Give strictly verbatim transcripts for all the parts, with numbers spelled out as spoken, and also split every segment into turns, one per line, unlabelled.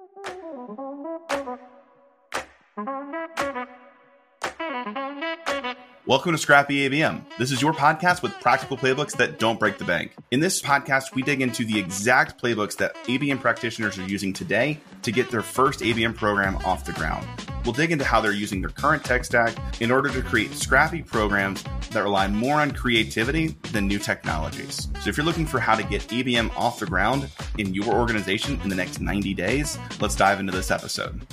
Welcome to Scrappy A B M. This is your podcast with practical playbooks that don't break the bank. In this podcast, we dig into the exact playbooks that A B M practitioners are using today to get their first A B M program off the ground. We'll dig into how they're using their current tech stack in order to create scrappy programs that rely more on creativity than new technologies. So if you're looking for how to get A B M off the ground in your organization in the next ninety days, let's dive into this episode.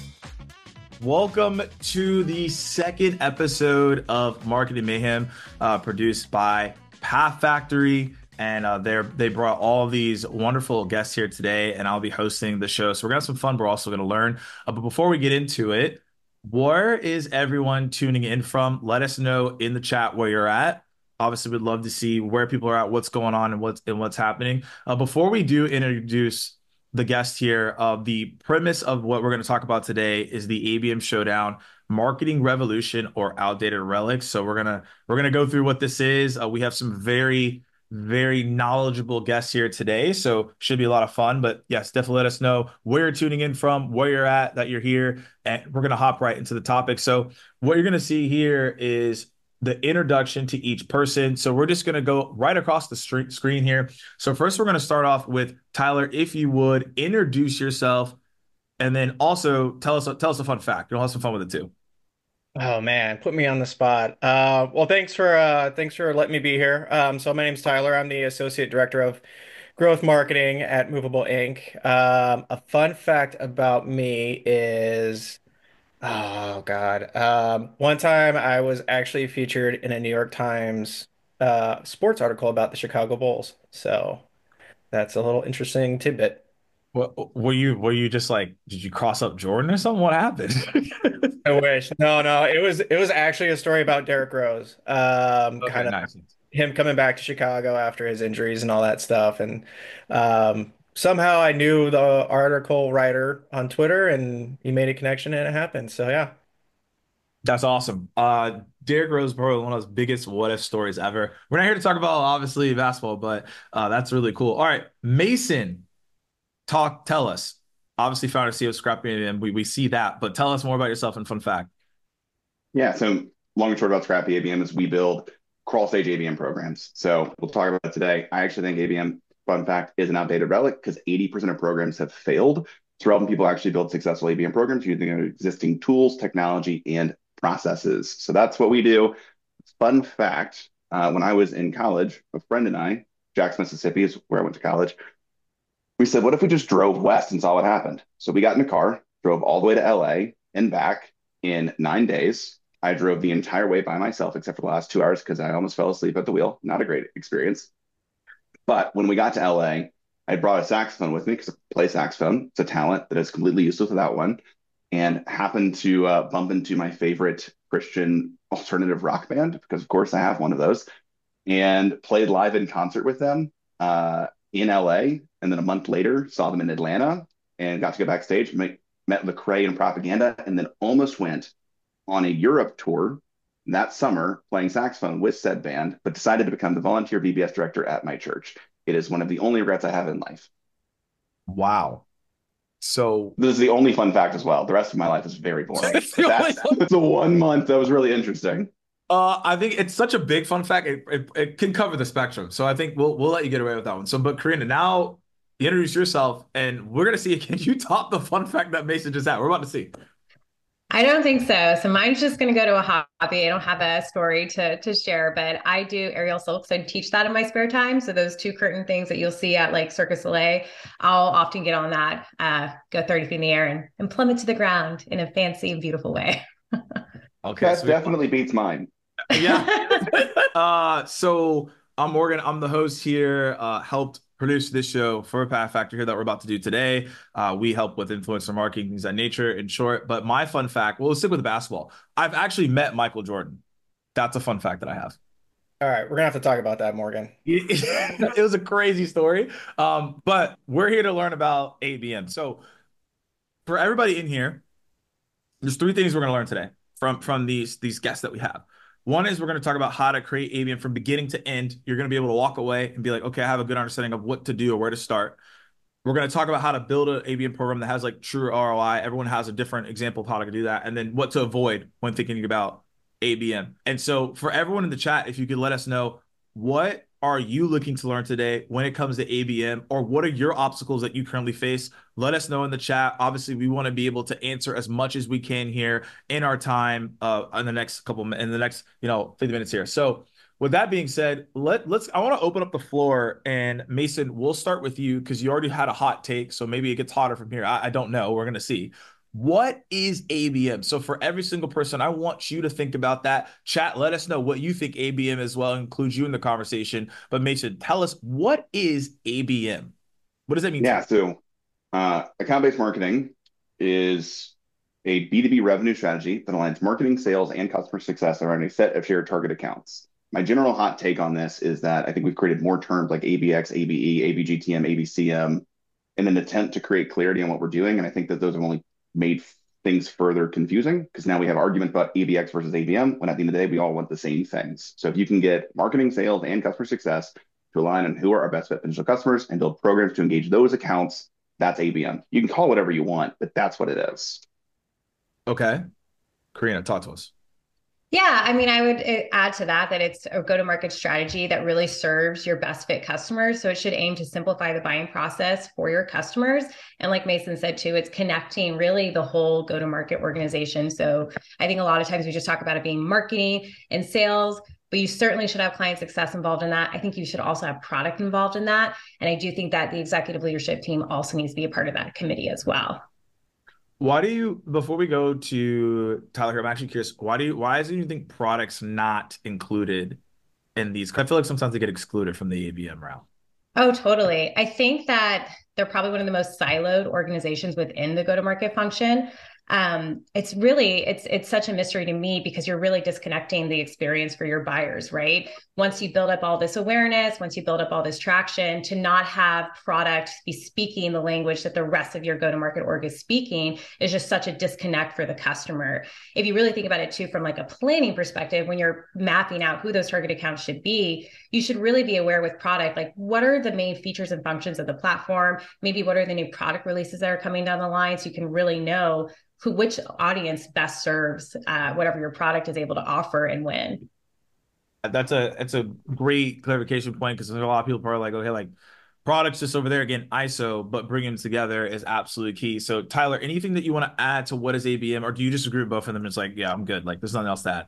Welcome to the second episode of Marketing Mayhem, uh, produced by Path Factory. And uh, they they brought all these wonderful guests here today, and I'll be hosting the show. So we're going to have some fun. We're also going to learn. Uh, but before we get into it, where is everyone tuning in from? Let us know in the chat where you're at. Obviously, we'd love to see where people are at, what's going on, and what's, and what's happening. Uh, before we do introduce the guest here, uh, the premise of what we're going to talk about today is the A B M Showdown, Marketing Revolution or Outdated Relics. So we're gonna we're gonna go through what this is. Uh, we have some very very knowledgeable guests here today, so should be a lot of fun. But yes, definitely let us know where you're tuning in from, where you're at, that you're here, and we're gonna hop right into the topic. So what you're gonna see here is the introduction to each person. So we're just going to go right across the st- screen here. So first, we're going to start off with Tyler. If you would introduce yourself, and then also tell us tell us a fun fact. You'll have some fun with it too.
Oh man, put me on the spot. Uh, well, thanks for uh, thanks for letting me be here. Um, so my name's Tyler. I'm the associate director of growth marketing at Movable Inc. Um, a fun fact about me is. Oh God. Um, one time I was actually featured in a New York Times uh, sports article about the Chicago Bulls. So that's a little interesting tidbit.
What were you were you just like, did you cross up Jordan or something? What happened?
I wish. No, no, it was it was actually a story about Derrick Rose. Um,
Okay,
kind of
nice.
him coming back to Chicago after his injuries and all that stuff. And um, somehow I knew the article writer on Twitter and he made a connection and it happened. So yeah.
That's awesome. Uh, Derrick Rose, probably one of those biggest what if stories ever. We're not here to talk about obviously basketball, but uh, that's really cool. All right, Mason, talk, tell us. Obviously, founder C E O of Scrappy, and we we see that, but tell us more about yourself and fun fact.
Yeah, so long and short about Scrappy A B M is we build crawl stage A B M programs. So we'll talk about it today. I actually think A B M, fun fact, is an outdated relic because eighty percent of programs have failed. So we're helping people actually build successful A B M programs using their existing tools, technology, and processes. So that's what we do. Fun fact, uh, when I was in college, a friend and I, Jackson, Mississippi is where I went to college, we said, what if we just drove west and saw what happened? So we got in a car, drove all the way to L A and back in nine days. I drove the entire way by myself, except for the last two hours because I almost fell asleep at the wheel. Not a great experience. But when we got to L A, I brought a saxophone with me because I play saxophone. It's a talent that is completely useless without one. And happened to uh, bump into my favorite Christian alternative rock band, because of course I have one of those, and played live in concert with them uh, in L A. And then a month later, saw them in Atlanta and got to go backstage, met, met Lecrae and Propaganda, and then almost went on a Europe tour that summer playing saxophone with said band, but decided to become the volunteer V B S director at my church. It is one of the only regrets I have in life.
Wow. So
this is the only fun fact as well. The rest of my life is very boring. That's, that's the one month that was really interesting.
Uh, I think it's such a big fun fact. It, it, it can cover the spectrum. So I think we'll we'll let you get away with that one. So, but Karina, now introduce yourself, and we're gonna see, can you top the fun fact that Mason just had? We're about to see.
I don't think so. So mine's just going to go to a hobby. I don't have a story to to share, but I do aerial silks. I teach that in my spare time. So those two curtain things that you'll see at like Circus Soleil, I'll often get on that, uh, go thirty feet in the air and, and plummet to the ground in a fancy, beautiful way.
Okay, that so definitely beats mine.
Yeah. uh, so I'm Morgan. I'm the host here. Uh, helped produce this show for Path Factory here that we're about to do today. Uh, we help with influencer marketing, things of that nature, in short. But my fun fact, well, let's stick with basketball. I've actually met Michael Jordan. That's a fun fact that I have.
All right, we're gonna have to talk about that, Morgan.
It was a crazy story, um, but we're here to learn about A B M. So for everybody in here, there's three things we're going to learn today from from these these guests that we have. One is we're going to talk about how to create A B M from beginning to end. You're going to be able to walk away and be like, okay, I have a good understanding of what to do or where to start. We're going to talk about how to build an A B M program that has like true R O I. Everyone has a different example of how to do that. And then what to avoid when thinking about A B M. And so for everyone in the chat, if you could let us know, what are you looking to learn today when it comes to A B M, or what are your obstacles that you currently face? Let us know in the chat. Obviously, we want to be able to answer as much as we can here in our time uh, in the next couple, in the next, you know, fifty minutes here. So with that being said, let, let's, I want to open up the floor, and Mason, we'll start with you because you already had a hot take. So maybe it gets hotter from here. I, I don't know. We're going to see. What is A B M? So for every single person, I want you to think about that. Chat, let us know what you think A B M is. Well, include you in the conversation. But Mason, tell us, what is A B M? What does that mean?
Yeah, so uh, account-based marketing is a B two B revenue strategy that aligns marketing, sales, and customer success around a set of shared target accounts. My general hot take on this is that I think we've created more terms like A B X, A B E, A B G T M, A B C M in an attempt to create clarity on what we're doing. And I think that those have only made things further confusing, because now we have argument about A B X versus A B M, when at the end of the day, we all want the same things. So if you can get marketing, sales, and customer success to align on who are our best fit potential customers and build programs to engage those accounts, that's A B M. You can call it whatever you want, but that's what it is.
Okay. Karina, talk to us.
Yeah, I mean, I would add to that that it's a go-to-market strategy that really serves your best fit customers. So it should aim to simplify the buying process for your customers. And like Mason said too, it's connecting really the whole go-to-market organization. So I think a lot of times we just talk about it being marketing and sales, but you certainly should have client success involved in that. I think you should also have product involved in that. And I do think that the executive leadership team also needs to be a part of that committee as well.
Why do you, before we go to Tyler, I'm actually curious, why do you, why is it you think products not included in these? 'Cause I feel like sometimes they get excluded from the A B M route.
Oh, totally. I think that they're probably one of the most siloed organizations within the go-to-market function. Um, it's really, it's, it's such a mystery to me, because you're really disconnecting the experience for your buyers, right? Once you build up all this awareness, once you build up all this traction, to not have product be speaking the language that the rest of your go-to-market org is speaking is just such a disconnect for the customer. If you really think about it too, from like a planning perspective, when you're mapping out who those target accounts should be, you should really be aware with product, like what are the main features and functions of the platform? Maybe what are the new product releases that are coming down the line, so you can really know who, which audience best serves uh, whatever your product is able to offer and when.
That's a that's a great clarification point, because there's a lot of people who are like, okay, like products just over there, again, I S O, but bringing them together is absolutely key. So Tyler, anything that you want to add to what is A B M, or do you disagree with both of them? It's like, yeah, I'm good. Like there's nothing else to add.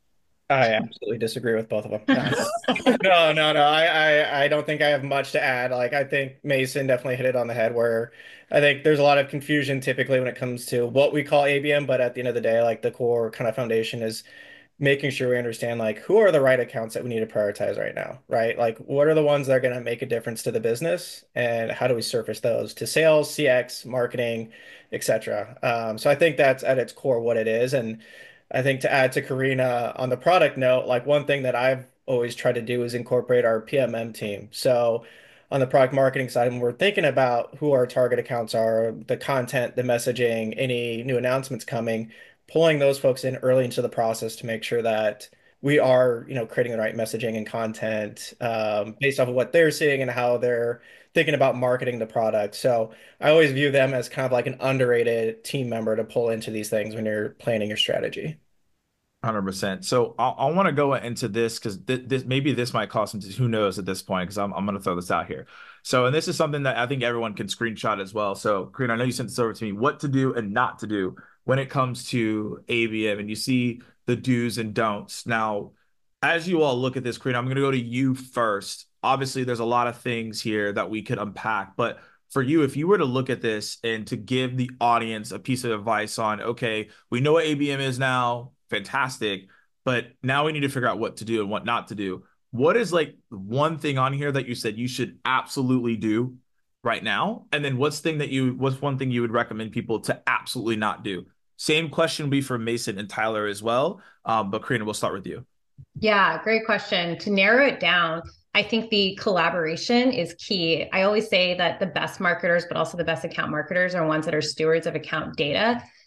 I absolutely disagree with both of them. No, no, no, no. I, I, I don't think I have much to add. Like, I think Mason definitely hit it on the head, where I think there's a lot of confusion typically when it comes to what we call A B M, but at the end of the day, like the core kind of foundation is making sure we understand like who are the right accounts that we need to prioritize right now, right? Like what are the ones that are going to make a difference to the business, and how do we surface those to sales, C X, marketing, et cetera. Um, so I think that's at its core what it is. And I think to add to Karina on the product note, like one thing that I've always tried to do is incorporate our P M M team. So on the product marketing side, when we're thinking about who our target accounts are, the content, the messaging, any new announcements coming, pulling those folks in early into the process to make sure that we are, you know, creating the right messaging and content um, based off of what they're seeing and how they're thinking about marketing the product. So I always view them as kind of like an underrated team member to pull into these things when you're planning your strategy.
one hundred percent. So I, I want to go into this because th this maybe this might cost some, who knows at this point, because I'm, I'm going to throw this out here. So, and this is something that I think everyone can screenshot as well. So, Karina, I know you sent this over to me, what to do and not to do when it comes to A B M, and you see the do's and don'ts. Now, as you all look at this, Karina, I'm going to go to you first. Obviously, there's a lot of things here that we could unpack, but for you, if you were to look at this and to give the audience a piece of advice on, okay, we know what A B M is now, fantastic, but now we need to figure out what to do and what not to do. What is like one thing on here that you said you should absolutely do right now? And then what's thing that you, what's one thing you would recommend people to absolutely not do? Same question will be for Mason and Tyler as well. Um, but Karina, we'll start with you.
Yeah, great question. To narrow it down, I think the collaboration is key. I always say that the best marketers, but also the best account marketers, are ones that are stewards of account data.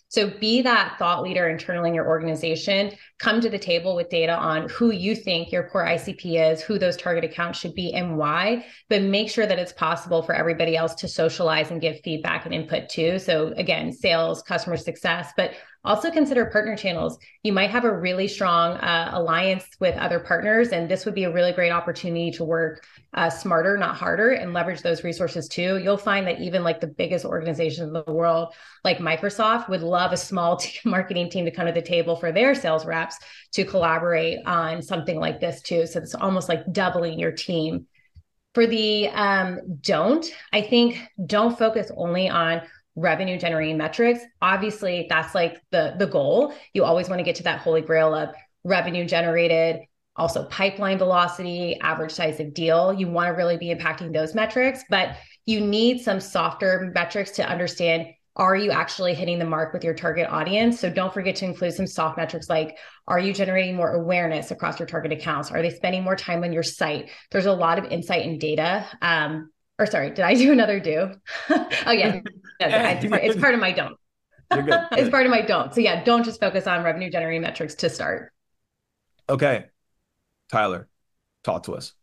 So be that thought leader internally in your organization. Come to the table with data on who you think your core I C P is, who those target accounts should be, and why. But make sure that it's possible for everybody else to socialize and give feedback and input too. So again, sales, customer success, but also consider partner channels. You might have a really strong uh, alliance with other partners, and this would be a really great opportunity to work uh, smarter, not harder, and leverage those resources too. You'll find that even like the biggest organizations in the world, like Microsoft, would love a small team, marketing team to come to the table for their sales reps to collaborate on something like this too. So it's almost like doubling your team. For the um, don't, I think don't focus only on revenue generating metrics. Obviously, that's like the, the goal. You always want to get to that holy grail of revenue generated, also pipeline velocity, average size of deal. You want to really be impacting those metrics, but you need some softer metrics to understand, are you actually hitting the mark with your target audience? So don't forget to include some soft metrics like, are you generating more awareness across your target accounts? Are they spending more time on your site? There's a lot of insight and data. Um, or sorry, did I do another do? Oh yeah, it's, part, it's part of my don't.
You're good.
It's part of my don't. So yeah, don't just focus on revenue generating metrics to start.
Okay, Tyler, talk to us.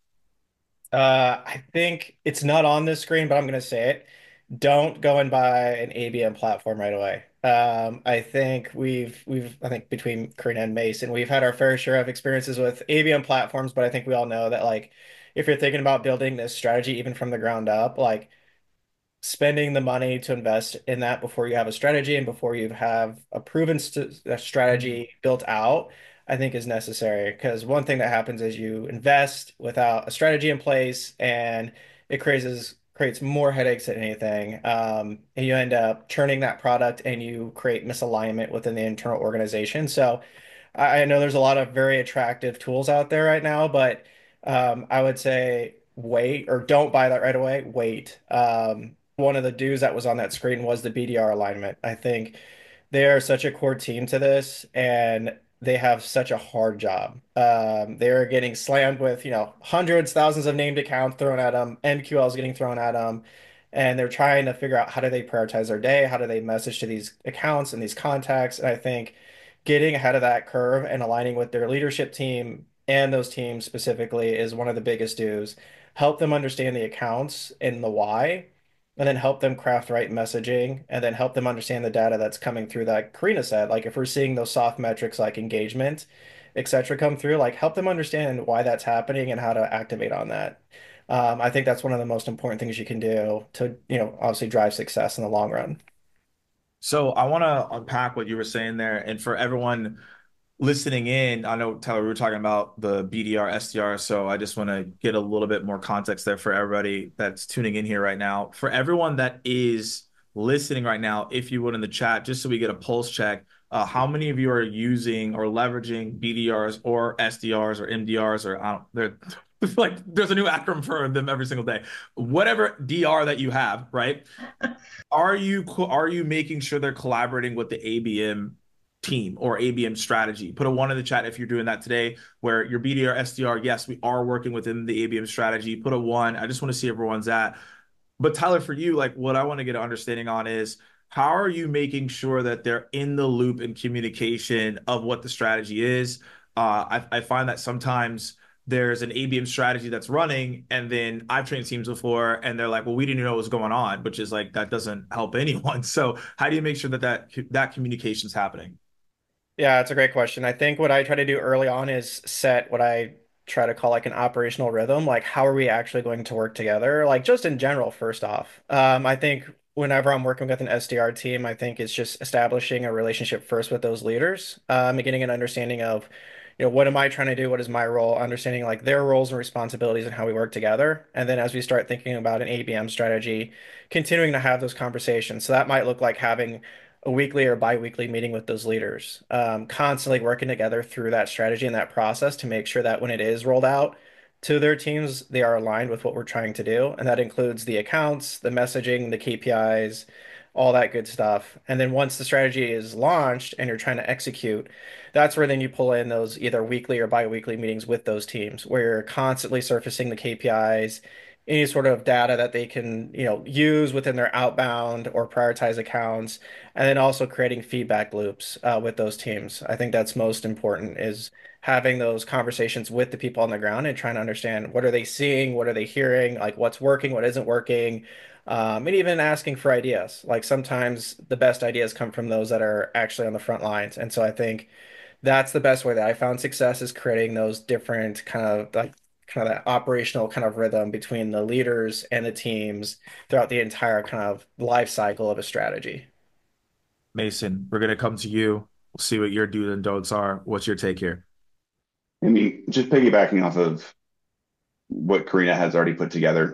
Uh, I think it's not on this screen, but I'm going to say it. Don't go and buy an A B M platform right away. Um, I think we've we've I think between Karina and Mason, we've had our fair share of experiences with A B M platforms, but I think we all know that like if you're thinking about building this strategy even from the ground up, like spending the money to invest in that before you have a strategy and before you have a proven st a strategy built out, I think is necessary. Because one thing that happens is you invest without a strategy in place, and it creates creates more headaches than anything. Um, and you end up churning that product, and you create misalignment within the internal organization. So I I know there's a lot of very attractive tools out there right now, but um, I would say wait or don't buy that right away. Wait. Um, one of the do's that was on that screen was the B D R alignment. I think they are such a core team to this, and they have such a hard job. Um, they're getting slammed with, you know, hundreds, thousands of named accounts thrown at them, M Q Ls getting thrown at them, and they're trying to figure out how do they prioritize their day, how do they message to these accounts and these contacts. And I think getting ahead of that curve and aligning with their leadership team and those teams specifically is one of the biggest do's. Help them understand the accounts and the why, and then help them craft the right messaging, and then help them understand the data that's coming through that Karina said. Like if we're seeing those soft metrics like engagement, et cetera, come through, like help them understand why that's happening and how to activate on that. Um, I think that's one of the most important things you can do to, you know, obviously drive success in the long run.
So I want to unpack what you were saying there. And for everyone listening in, I know, Tyler, we were talking about the B D R, S D R. So I just want to get a little bit more context there for everybody that's tuning in here right now. For everyone that is listening right now, if you would in the chat, just so we get a pulse check, uh, how many of you are using or leveraging B D Rs or S D Rs or M D Rs or I don't, they're like there's a new acronym for them every single day. Whatever D R that you have, right? Are you are you making sure they're collaborating with the A B M team or A B M strategy? Put a one in the chat if you're doing that today, where your B D R, S D R, yes, we are working within the A B M strategy. Put a one. I just want to see everyone's at. But Tyler, for you, like what I want to get an understanding on is how are you making sure that they're in the loop and communication of what the strategy is? Uh, I, I find that sometimes there's an A B M strategy that's running, and then I've trained teams before, and they're like, "Well, we didn't know what was going on," which is like that doesn't help anyone. So, how do you make sure that that that communication is happening?
Yeah, it's a great question. I think what I try to do early on is set what I try to call like an operational rhythm. Like, how are we actually going to work together? Like, just in general, first off. Um, I think whenever I'm working with an S D R team, I think it's just establishing a relationship first with those leaders, um, and getting an understanding of, you know, what am I trying to do? What is my role? Understanding like their roles and responsibilities and how we work together. And then as we start thinking about an A B M strategy, continuing to have those conversations. So that might look like having a weekly or bi-weekly meeting with those leaders, um, constantly working together through that strategy and that process to make sure that when it is rolled out to their teams, they are aligned with what we're trying to do. And that includes the accounts, the messaging, the K P Is, all that good stuff. And then once the strategy is launched and you're trying to execute, that's where then you pull in those either weekly or bi-weekly meetings with those teams where you're constantly surfacing the K P Is, any sort of data that they can, you know, use within their outbound or prioritize accounts, and then also creating feedback loops uh, with those teams. I think that's most important is having those conversations with the people on the ground and trying to understand what are they seeing, what are they hearing, like what's working, what isn't working, um, and even asking for ideas. Like sometimes the best ideas come from those that are actually on the front lines. And so I think that's the best way that I found success is creating those different kind of like kind of that operational kind of rhythm between the leaders and the teams throughout the entire kind of life cycle of a strategy.
Mason, we're gonna come to you. We'll see what your do's and don'ts are. What's your take here?
I mean, just piggybacking off of what Karina has already put together,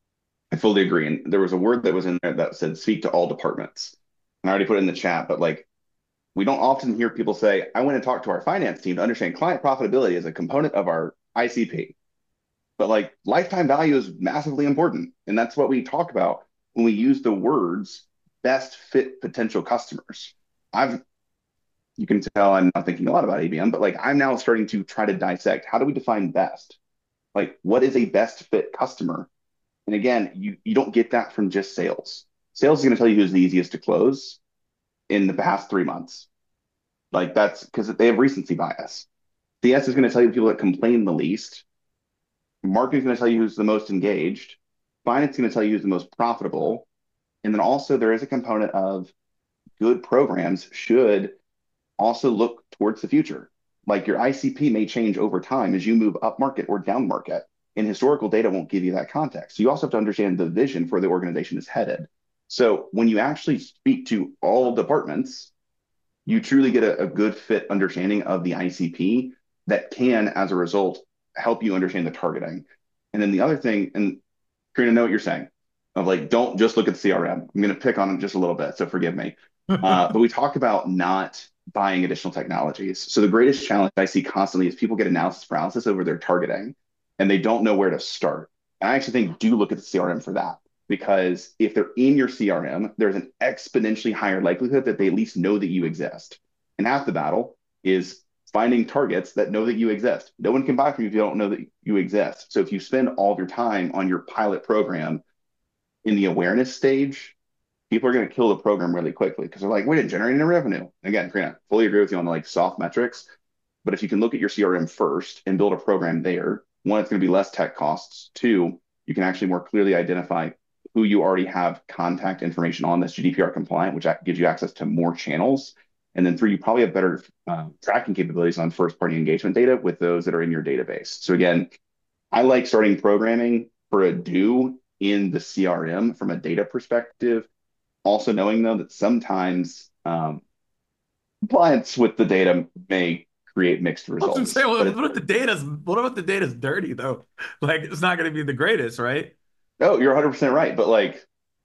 I fully agree. And there was a word that was in there that said speak to all departments. And I already put it in the chat, but like we don't often hear people say, I went and talked to our finance team to understand client profitability as a component of our I C P. But like lifetime value is massively important. And that's what we talk about when we use the words best fit potential customers. I've, you can tell I'm not thinking a lot about A B M, but like I'm now starting to try to dissect how do we define best? Like what is a best fit customer? And again, you, you don't get that from just sales. Sales is going to tell you who's the easiest to close in the past three months. Like that's because they have recency bias. C S is going to tell you the people that complain the least. Marketing is going to tell you who's the most engaged. Finance is going to tell you who's the most profitable. And then also there is a component of good programs should also look towards the future. Like your I C P may change over time as you move up market or down market. And historical data won't give you that context. So you also have to understand the vision for the organization is headed. So when you actually speak to all departments, you truly get a, a good fit understanding of the I C P that can, as a result, help you understand the targeting. And then the other thing, and Karina, know what you're saying, of like, don't just look at the C R M. I'm going to pick on them just a little bit, so forgive me. Uh, but we talk about not buying additional technologies. So the greatest challenge I see constantly is people get analysis paralysis over their targeting, and they don't know where to start. And I actually think do look at the C R M for that. Because if they're in your C R M, there's an exponentially higher likelihood that they at least know that you exist. And half the battle is finding targets that know that you exist. No one can buy from you if you don't know that you exist. So if you spend all of your time on your pilot program in the awareness stage, people are going to kill the program really quickly because they're like, we didn't generate any revenue. Again, Karina, fully agree with you on the like soft metrics. But if you can look at your C R M first and build a program there, one, it's going to be less tech costs. Two, you can actually more clearly identify who you already have contact information on that's G D P R compliant, which gives you access to more channels. And then three, you probably have better uh, tracking capabilities on first-party engagement data with those that are in your database. So again, I like starting programming for a do in the C R M from a data perspective. Also knowing though that sometimes um, compliance with the data may create mixed results.
I was gonna say, well, what if the data's what if the data's dirty though? Like it's not going to be the greatest, right?
Oh, you're one hundred percent right. But like,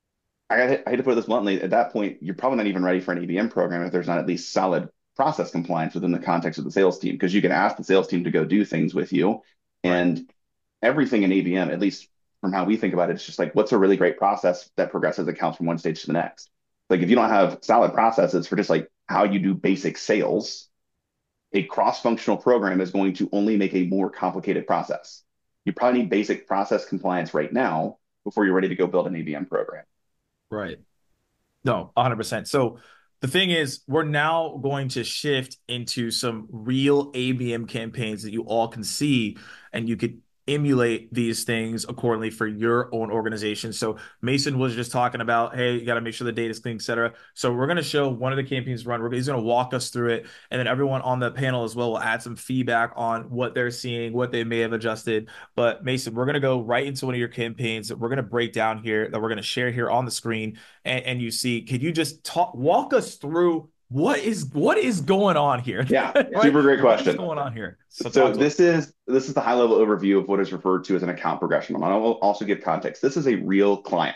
I, gotta, I hate to put it this bluntly, at that point, you're probably not even ready for an A B M program if there's not at least solid process compliance within the context of the sales team. Because you can ask the sales team to go do things with you. And right. Everything in A B M, at least from how we think about it, it's just like, what's a really great process that progresses accounts from one stage to the next? Like if you don't have solid processes for just like how you do basic sales, a cross-functional program is going to only make a more complicated process. You probably need basic process compliance right now before you're ready to go build an A B M program.
Right. No, one hundred percent. So the thing is, we're now going to shift into some real A B M campaigns that you all can see, and you could emulate these things accordingly for your own organization. So Mason was just talking about, hey, you got to make sure the data is clean, et cetera. So we're going to show one of the campaigns run. We're, he's going to walk us through it. And then everyone on the panel as well will add some feedback on what they're seeing, what they may have adjusted. But Mason, we're going to go right into one of your campaigns that we're going to break down here, that we're going to share here on the screen. And, and you see, could you just talk, walk us through What is what is going on here?
Yeah, super great question.
What's going on here?
So, so this is this is the high level overview of what is referred to as an account progression. And I will also give context. This is a real client.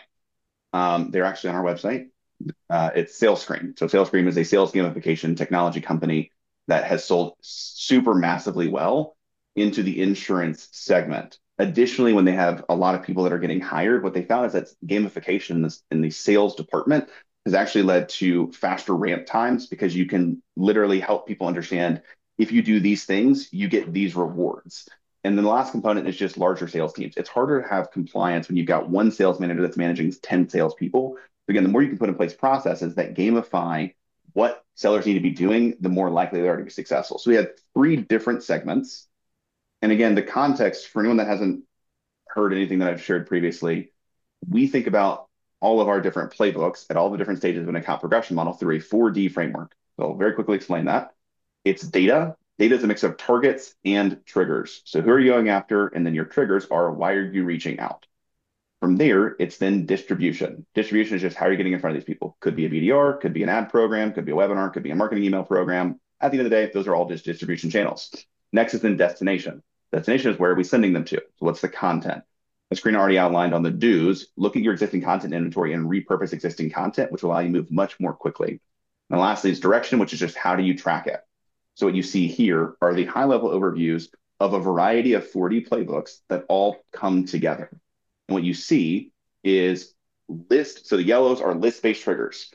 Um, they're actually on our website. Uh, it's SalesScream. So SalesScream is a sales gamification technology company that has sold super massively well into the insurance segment. Additionally, when they have a lot of people that are getting hired, what they found is that gamification in, this, in the sales department has actually led to faster ramp times because you can literally help people understand if you do these things, you get these rewards. And then the last component is just larger sales teams. It's harder to have compliance when you've got one sales manager that's managing ten salespeople. Again, the more you can put in place processes that gamify what sellers need to be doing, the more likely they are to be successful. So we had three different segments. And again, the context for anyone that hasn't heard anything that I've shared previously, we think about all of our different playbooks at all the different stages of an account progression model through a four D framework. So I'll very quickly explain that. It's data. Data is a mix of targets and triggers. So who are you going after? And then your triggers are, why are you reaching out? From there, it's then distribution. Distribution is just how are you getting in front of these people? Could be a B D R, could be an ad program, could be a webinar, could be a marketing email program. At the end of the day, those are all just distribution channels. Next is then destination. Destination is where are we sending them to? So what's the content? The screen already outlined on the do's, look at your existing content inventory and repurpose existing content, which will allow you to move much more quickly. And lastly is direction, which is just how do you track it? So what you see here are the high-level overviews of a variety of four D playbooks that all come together. And what you see is list, so the yellows are list-based triggers.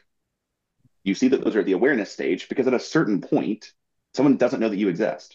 You see that those are at the awareness stage because at a certain point, someone doesn't know that you exist.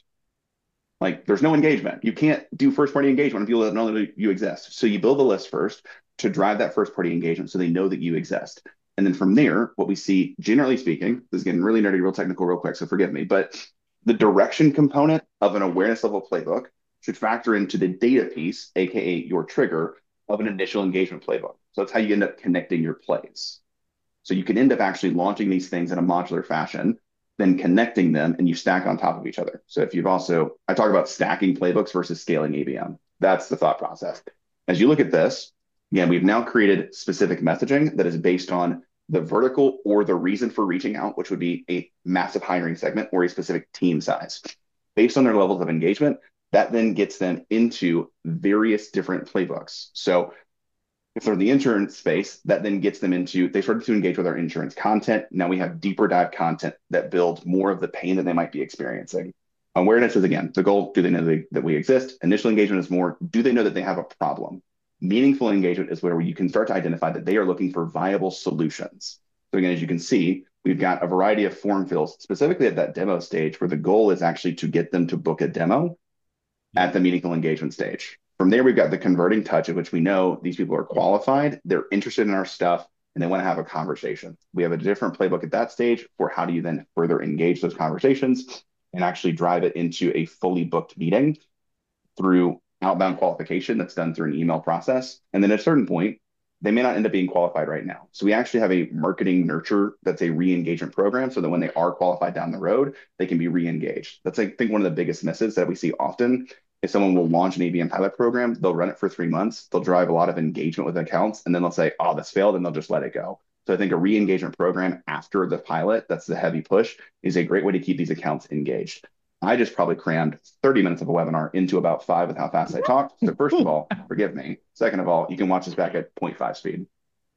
Like there's no engagement. You can't do first-party engagement if people don't know that you exist. So you build the list first to drive that first-party engagement so they know that you exist. And then from there, what we see, generally speaking, this is getting really nerdy, real technical real quick, so forgive me, but the direction component of an awareness level playbook should factor into the data piece, A K A your trigger, of an initial engagement playbook. So that's how you end up connecting your plays. So you can end up actually launching these things in a modular fashion, then connecting them and you stack on top of each other. So if you've also, I talk about stacking playbooks versus scaling A B M. That's the thought process. As you look at this, again, we've now created specific messaging that is based on the vertical or the reason for reaching out, which would be a massive hiring segment or a specific team size. Based on their levels of engagement, that then gets them into various different playbooks. So if they're in the insurance space, that then gets them into, they started to engage with our insurance content. Now we have deeper dive content that builds more of the pain that they might be experiencing. Awareness is, again, the goal, do they know they, that we exist? Initial engagement is more, do they know that they have a problem? Meaningful engagement is where you can start to identify that they are looking for viable solutions. So again, as you can see, we've got a variety of form fills, specifically at that demo stage, where the goal is actually to get them to book a demo at the meaningful engagement stage. From there, we've got the converting touch, of which we know these people are qualified, they're interested in our stuff, and they want to have a conversation. We have a different playbook at that stage for how do you then further engage those conversations and actually drive it into a fully booked meeting through outbound qualification that's done through an email process. And then at a certain point, they may not end up being qualified right now. So we actually have a marketing nurture that's a re-engagement program so that when they are qualified down the road, they can be re-engaged. That's, I think, one of the biggest misses that we see often. If someone will launch an A B M pilot program, they'll run it for three months. They'll drive a lot of engagement with accounts, and then they'll say, oh, this failed, and they'll just let it go. So I think a re-engagement program after the pilot, that's the heavy push, is a great way to keep these accounts engaged. I just probably crammed thirty minutes of a webinar into about five with how fast I talked. So first of all, forgive me. Second of all, you can watch this back at zero point five speed.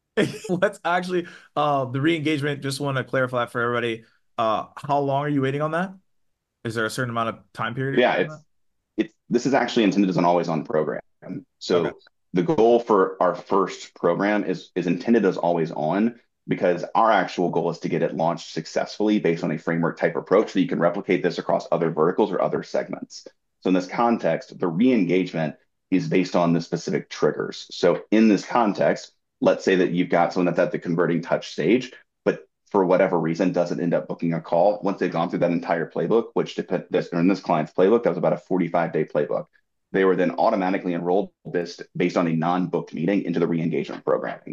Let's actually, uh, the re-engagement, just want to clarify for everybody, uh, how long are you waiting on that? Is there a certain amount of time period?
Yeah, it's, it's, this is actually intended as an always-on program. So okay. The goal for our first program is, is intended as always on, because our actual goal is to get it launched successfully based on a framework type approach so you can replicate this across other verticals or other segments. So in this context, the re-engagement is based on the specific triggers. So in this context, let's say that you've got someone that's at the converting touch stage, but for whatever reason doesn't end up booking a call. Once they've gone through that entire playbook, which depend, this, in this client's playbook, that was about a forty-five day playbook. They were then automatically enrolled based, based on a non-booked meeting into the re-engagement programming.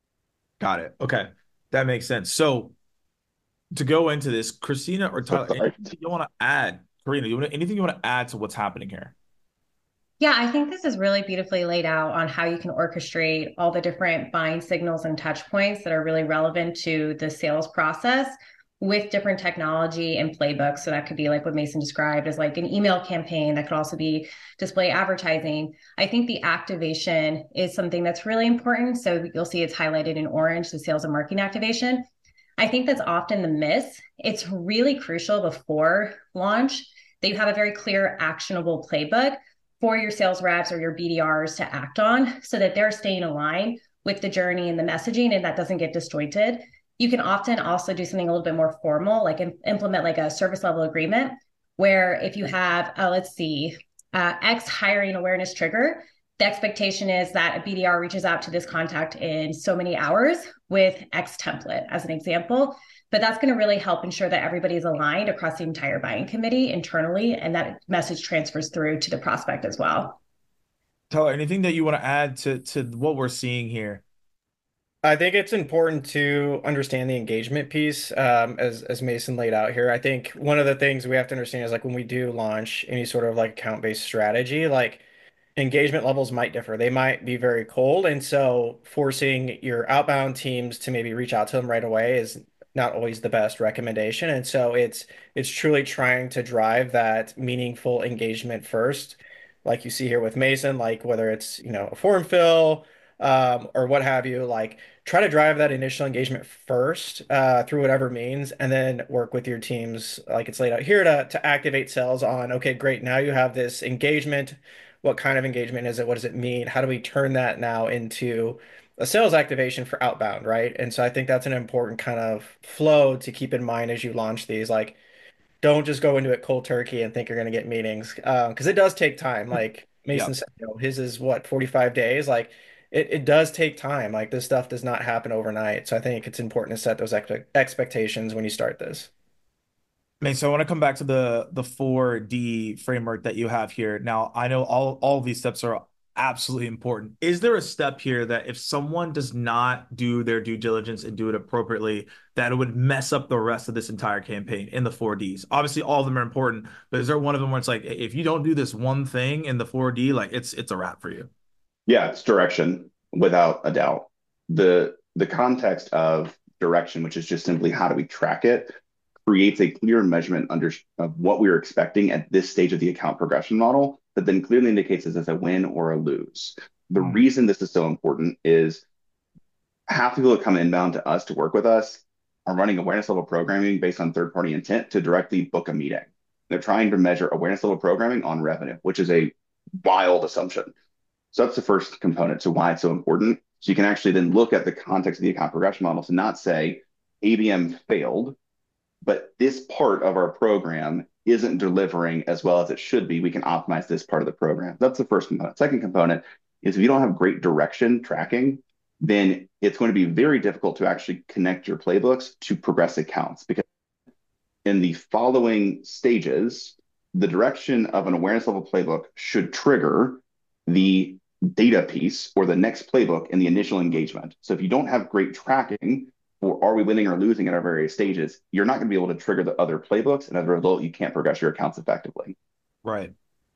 Got it. Okay. That makes sense. So to go into this, Christina or Tyler, oh, anything you want to add? Karina, you want to, anything you want to add to what's happening here?
Yeah, I think this is really beautifully laid out on how you can orchestrate all the different buying signals and touch points that are really relevant to the sales process with different technology and playbooks. So that could be like what Mason described as like an email campaign. That could also be display advertising. I think the activation is something that's really important. So you'll see it's highlighted in orange, the sales and marketing activation. I think that's often the miss. It's really crucial before launch that you have a very clear, actionable playbook for your sales reps or your B D Rs to act on so that they're staying aligned with the journey and the messaging and that doesn't get disjointed. You can often also do something a little bit more formal, like implement like a service level agreement, where if you have, uh, let's see, uh, X hiring awareness trigger, the expectation is that a B D R reaches out to this contact in so many hours with X template as an example. But that's going to really help ensure that everybody's aligned across the entire buying committee internally, and that message transfers through to the prospect as well.
Tyler, anything that you want to add to to what we're seeing here?
I think it's important to understand the engagement piece, um, as as Mason laid out here. I think one of the things we have to understand is like when we do launch any sort of like account-based strategy, like engagement levels might differ. They might be very cold, and so forcing your outbound teams to maybe reach out to them right away is not always the best recommendation. And so it's it's truly trying to drive that meaningful engagement first, like you see here with Mason, like whether it's, you know, a form fill, um, or what have you, like try to drive that initial engagement first, uh, through whatever means, and then work with your teams, like it's laid out here, to to activate sales on, okay, great, now you have this engagement. What kind of engagement is it? What does it mean? How do we turn that now into a sales activation for outbound, right? And so I think that's an important kind of flow to keep in mind as you launch these. Like, don't just go into it cold turkey and think you're going to get meetings, um, because it does take time. Like
Yeah.
Mason said, you know, his is what, forty-five days. Like it, it does take time. Like this stuff does not happen overnight. So I think it's important to set those expe expectations when you start this.
Man, so I want to come back to the the four D framework that you have here. Now, I know all all of these steps are absolutely important. Is there a step here that if someone does not do their due diligence and do it appropriately, that it would mess up the rest of this entire campaign in the four Ds? Obviously, all of them are important, but is there one of them where it's like if you don't do this one thing in the four D, like it's it's a wrap for you?
Yeah, it's direction without a doubt. The the context of direction, which is just simply how do we track it, creates a clear measurement under of what we are expecting at this stage of the account progression model that then clearly indicates this as a win or a lose. The
Mm,
reason this is so important is half the people that come inbound to us to work with us are running awareness level programming based on third party intent to directly book a meeting. They're trying to measure awareness level programming on revenue, which is a wild assumption. So that's the first component to why it's so important. So you can actually then look at the context of the account progression model to not say A B M failed, but this part of our program isn't delivering as well as it should be. We can optimize this part of the program. That's the first component. Second component is if you don't have great direction tracking, then it's going to be very difficult to actually connect your playbooks to progress accounts because in the following stages, the direction of an awareness level playbook should trigger the data piece or the next playbook in the initial engagement. So if you don't have great tracking, or are we winning or losing at our various stages, you're not going to be able to trigger the other playbooks. And as a result, you can't progress your accounts effectively.
right.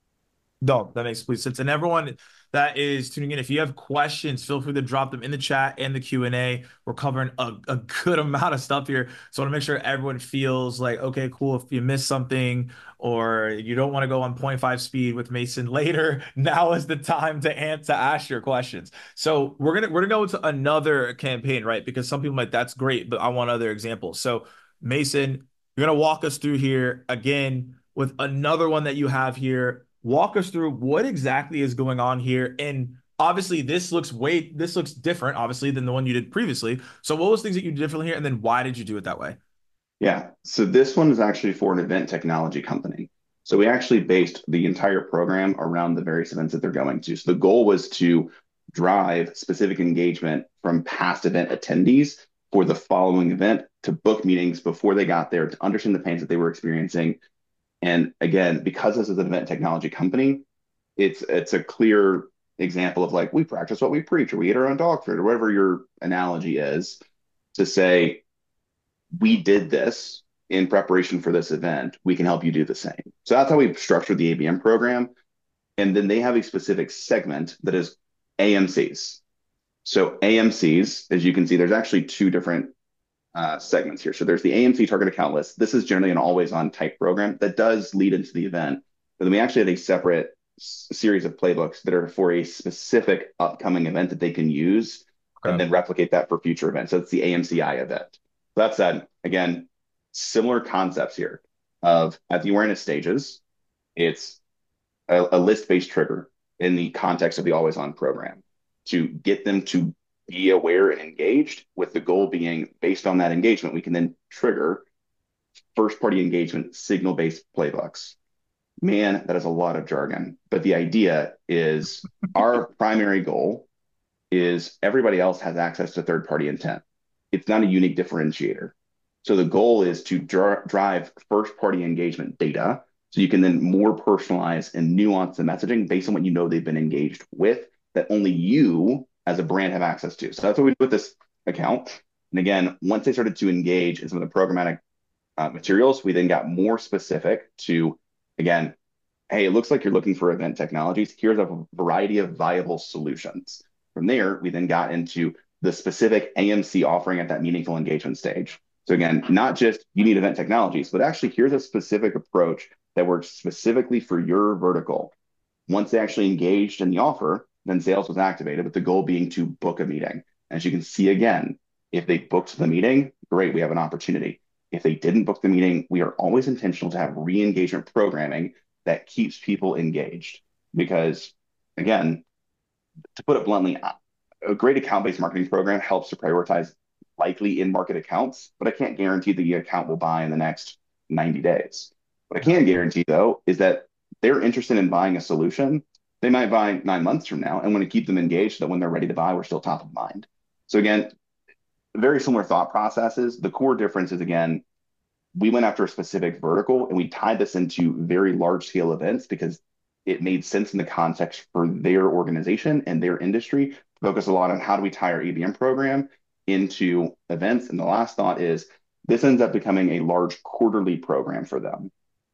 No, that makes complete sense. And everyone that is tuning in, if you have questions, feel free to drop them in the chat and the Q and A. We're covering a, a good amount of stuff here. So I want to make sure everyone feels like, okay, cool. If you missed something or you don't want to go on point five speed with Mason later, now is the time to, answer, to ask your questions. So we're gonna we're gonna go to another campaign, right? Because some people are like, that's great, but I want other examples. So Mason, you're gonna walk us through here again with another one that you have here. Walk us through what exactly is going on here. And obviously this looks way, this looks different, obviously, than the one you did previously. So what was things that you did differently here? And then why did you do it that way?
Yeah. So this one is actually for an event technology company. So we actually based the entire program around the various events that they're going to. So the goal was to drive specific engagement from past event attendees for the following event to book meetings before they got there to understand the pains that they were experiencing. And again, because this is an event technology company, it's it's a clear example of like we practice what we preach, or we eat our own dog food, or whatever your analogy is, to say we did this in preparation for this event. We can help you do the same. So that's how we've structured the A B M program. And then they have a specific segment that is A M Cs. So A M Cs, as you can see, there's actually two different uh, segments here. So there's the A M C target account list. This is generally an always on type program that does lead into the event. But then we actually have a separate s- series of playbooks that are for a specific upcoming event that they can use and
Okay.
then replicate that for future events. So it's the A M C I event. So that said, again, similar concepts here of at the awareness stages, it's a, a list-based trigger in the context of the always on program to get them to be aware and engaged, with the goal being based on that engagement, we can then trigger first party engagement signal based playbooks. Man, that is a lot of jargon. But the idea is our primary goal is everybody else has access to third party intent. It's not a unique differentiator. So the goal is to dr- drive first party engagement data so you can then more personalize and nuance the messaging based on what you know they've been engaged with that only you as a brand have access to. So that's what we do with this account. And again, once they started to engage in some of the programmatic uh, materials, we then got more specific to, again, hey, it looks like you're looking for event technologies. Here's a variety of viable solutions. From there, we then got into the specific A M C offering at that meaningful engagement stage. So again, not just you need event technologies, but actually here's a specific approach that works specifically for your vertical. Once they actually engaged in the offer, then sales was activated with the goal being to book a meeting. As you can see again, if they booked the meeting, great, we have an opportunity. If they didn't book the meeting, we are always intentional to have re-engagement programming that keeps people engaged. Because again, to put it bluntly, a great account-based marketing program helps to prioritize likely in-market accounts, but I can't guarantee the account will buy in the next ninety days. What I can guarantee though is that they're interested in buying a solution. They might buy nine months from now and want to keep them engaged so that when they're ready to buy, we're still top of mind. So again, very similar thought processes. The core difference is again, we went after a specific vertical and we tied this into very large scale events because it made sense in the context for their organization and their industry. Focus a lot on how do we tie our A B M program into events. And the last thought is this ends up becoming a large quarterly program for them.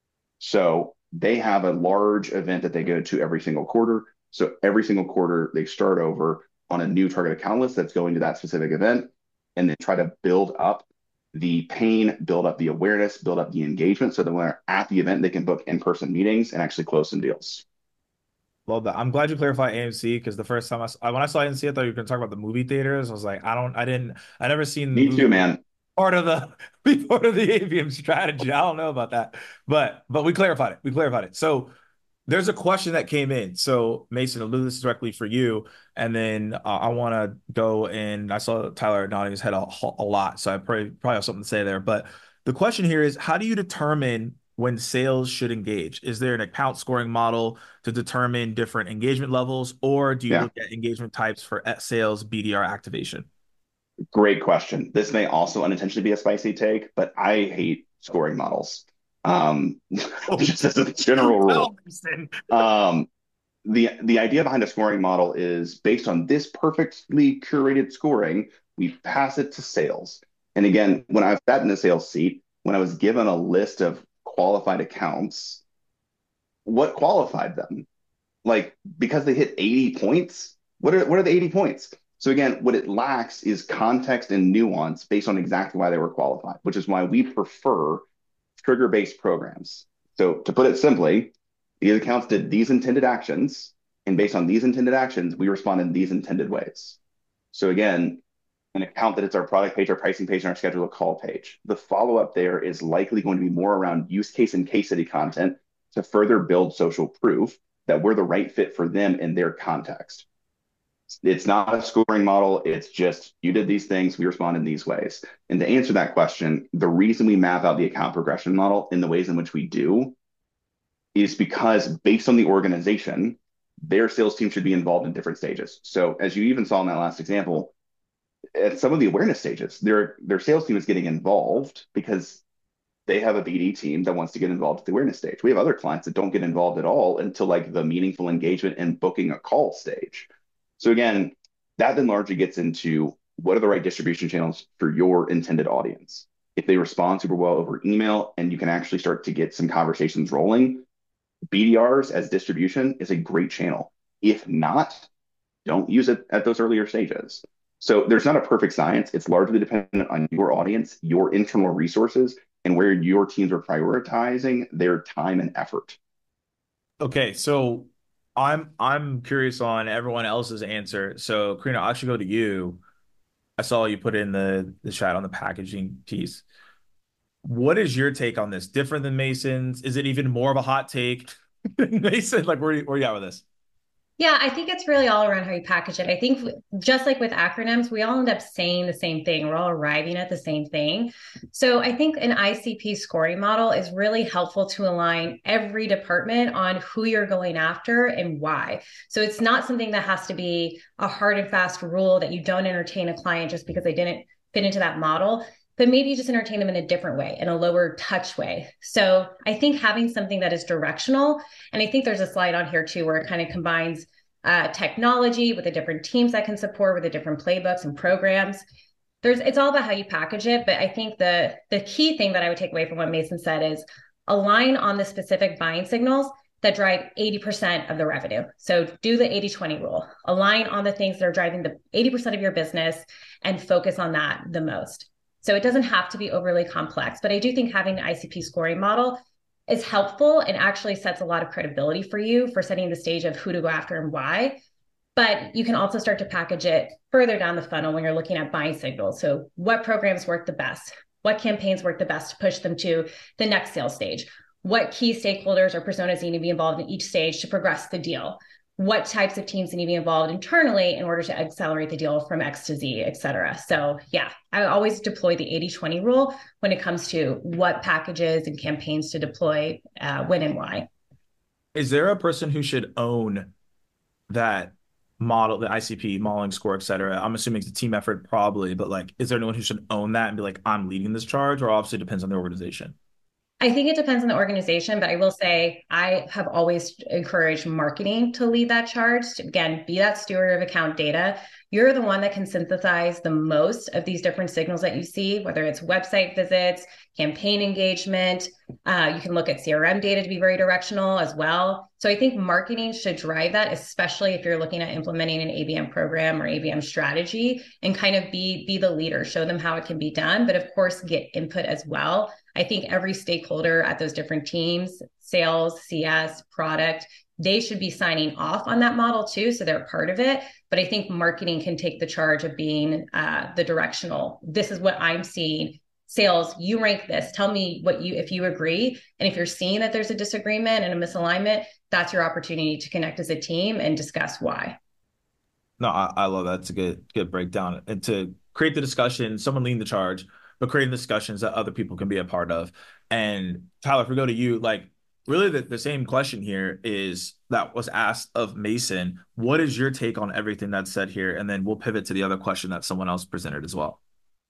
So they have a large event that they go to every single quarter. So every single quarter, they start over on a new target account list that's going to that specific event and then try to build up the pain, build up the awareness, build up the engagement so that when they're at the event, they can book in-person meetings and actually close some deals.
Love that. I'm glad you clarified A M C because the first time I, s- I- when I saw A M C, I thought you were going to talk about the movie theaters. I was like, I don't, I didn't, I never seen the
Me too,
movie
man.
part of the be part of the A B M strategy. I don't know about that, but but we clarified it. We clarified it. So there's a question that came in. So Mason, I'll do this directly for you, and then uh, I want to go and I saw Tyler nodding his head a, a lot, so I probably probably have something to say there. But the question here is, how do you determine when sales should engage? Is there an account scoring model to determine different engagement levels, or do you
Yeah,
look at engagement types for at sales B D R activation?
great question. This may also unintentionally be a spicy take, but I hate scoring models. Um,
Oh,
just as a general
tell
rule.
Mason.
Um, the the idea behind a scoring model is based on this perfectly curated scoring, we pass it to sales. And again, when I've sat in the sales seat, when I was given a list of qualified accounts, what qualified them? Like because they hit eighty points, what are what are the eighty points? So again, what it lacks is context and nuance based on exactly why they were qualified, which is why we prefer trigger-based programs. So to put it simply, these accounts did these intended actions, and based on these intended actions, we respond in these intended ways. So again, an account that it's our product page, our pricing page, and our schedule a call page. The follow-up there is likely going to be more around use case and case study content to further build social proof that we're the right fit for them in their context. It's not a scoring model. It's just you did these things, we respond in these ways. And to answer that question, the reason we map out the account progression model in the ways in which we do is because based on the organization, their sales team should be involved in different stages. So as you even saw in that last example, at some of the awareness stages, their their sales team is getting involved because they have a B D team that wants to get involved at the awareness stage. We have other clients that don't get involved at all until like the meaningful engagement and booking a call stage. So again, that then largely gets into what are the right distribution channels for your intended audience. If they respond super well over email and you can actually start to get some conversations rolling, B D Rs as distribution is a great channel. If not, don't use it at those earlier stages. So there's not a perfect science. It's largely dependent on your audience, your internal resources, and where your teams are prioritizing their time and effort.
Okay, so I'm I'm curious on everyone else's answer. So, Karina, I'll actually go to you. I saw you put in the the chat on the packaging piece. What is your take on this? Different than Mason's? Is it even more of a hot take than Mason? Like, where, where are you at with this?
Yeah, I think it's really all around how you package it. I think just like with acronyms, we all end up saying the same thing. We're all arriving at the same thing. So I think an I C P scoring model is really helpful to align every department on who you're going after and why. So it's not something that has to be a hard and fast rule that you don't entertain a client just because they didn't fit into that model, but maybe you just entertain them in a different way, in a lower touch way. So I think having something that is directional, and I think there's a slide on here too where it kind of combines uh, technology with the different teams that can support, with the different playbooks and programs. There's, it's all about how you package it. But I think the the key thing that I would take away from what Mason said is align on the specific buying signals that drive eighty percent of the revenue. So do the eighty twenty rule. Align on the things that are driving the eighty percent of your business and focus on that the most. So it doesn't have to be overly complex, but I do think having an I C P scoring model is helpful and actually sets a lot of credibility for you for setting the stage of who to go after and why. But you can also start to package it further down the funnel when you're looking at buying signals. So what programs work the best? What campaigns work the best to push them to the next sales stage? What key stakeholders or personas need to be involved in each stage to progress the deal? What types of teams need to be involved internally in order to accelerate the deal from X to Z, et cetera. So yeah, I always deploy the eighty twenty rule when it comes to what packages and campaigns to deploy, uh, when and why.
Is there a person who should own that model, the I C P, modeling score, et cetera? I'm assuming it's a team effort probably, but like, is there anyone who should own that and be like, I'm leading this charge, or obviously it depends on the organization?
I think it depends on the organization, but I will say I have always encouraged marketing to lead that charge. To, again, be that steward of account data. You're the one that can synthesize the most of these different signals that you see, whether it's website visits, campaign engagement. Uh, you can look at C R M data to be very directional as well. So I think marketing should drive that, especially if you're looking at implementing an A B M program or A B M strategy, and kind of be, be the leader, show them how it can be done, but of course, get input as well. I think every stakeholder at those different teams, sales, C S, product, they should be signing off on that model too, so they're part of it. But I think marketing can take the charge of being uh, the directional. This is what I'm seeing. Sales, you rank this. Tell me what you, if you agree. And if you're seeing that there's a disagreement and a misalignment, that's your opportunity to connect as a team and discuss why.
No, I, I love that. It's a good, good breakdown. And to create the discussion, someone leading the charge, but creating discussions that other people can be a part of. And Tyler, if we go to you, like really the, the same question here is that was asked of Mason. What is your take on everything that's said here? And then we'll pivot to the other question that someone else presented as well.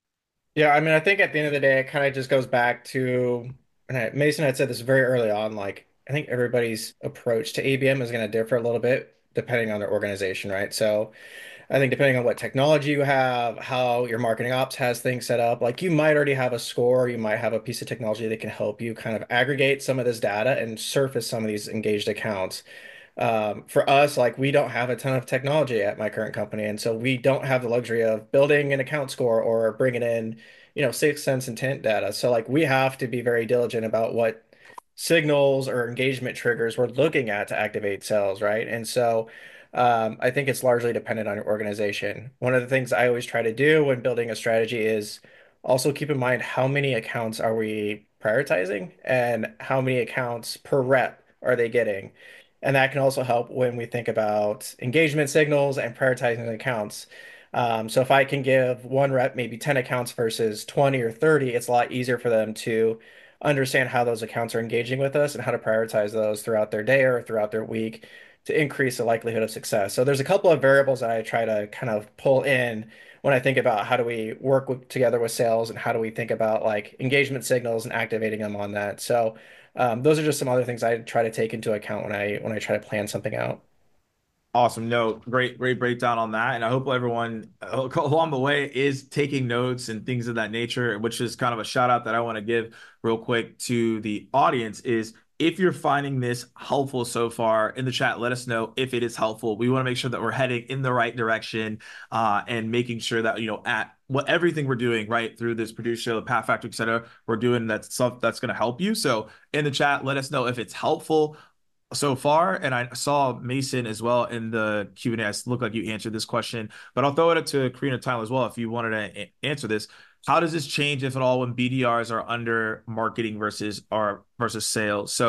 Yeah, I mean, I think at the end of the day, it kind of just goes back to, and I- Mason had said this very early on, like, I think everybody's approach to A B M is going to differ a little bit depending on their organization, right? So I think depending on what technology you have, how your marketing ops has things set up, like you might already have a score, you might have a piece of technology that can help you kind of aggregate some of this data and surface some of these engaged accounts. Um, for us, like we don't have a ton of technology at my current company, and so we don't have the luxury of building an account score or bringing in, you know, sixth sense intent data. So like we have to be very diligent about what signals or engagement triggers we're looking at to activate sales, right? And so um, I think it's largely dependent on your organization. One of the things I always try to do when building a strategy is also keep in mind how many accounts are we prioritizing and how many accounts per rep are they getting. And that can also help when we think about engagement signals and prioritizing the accounts. Um, so if I can give one rep maybe ten accounts versus twenty or thirty, it's a lot easier for them to understand how those accounts are engaging with us and how to prioritize those throughout their day or throughout their week to increase the likelihood of success. So there's a couple of variables that I try to kind of pull in when I think about how do we work with, together with sales and how do we think about like engagement signals and activating them on that. So um, those are just some other things I try to take into account when I when I try to plan something out.
Awesome. No, great, great breakdown on that. And I hope everyone uh, along the way is taking notes and things of that nature, which is kind of a shout out that I want to give real quick to the audience is if you're finding this helpful so far in the chat, let us know if it is helpful. We want to make sure that we're heading in the right direction uh, and making sure that, you know, at what everything we're doing right through this produce show, the Path Factory, et cetera, we're doing that stuff that's going to help you. So in the chat, let us know if it's helpful so far. And I saw Mason as well in the Q and A. It looked like you answered this question, but I'll throw it up to Karina Tyler as well if you wanted to a- answer this. How does this change, if at all, when B D Rs are under marketing versus or versus sales? So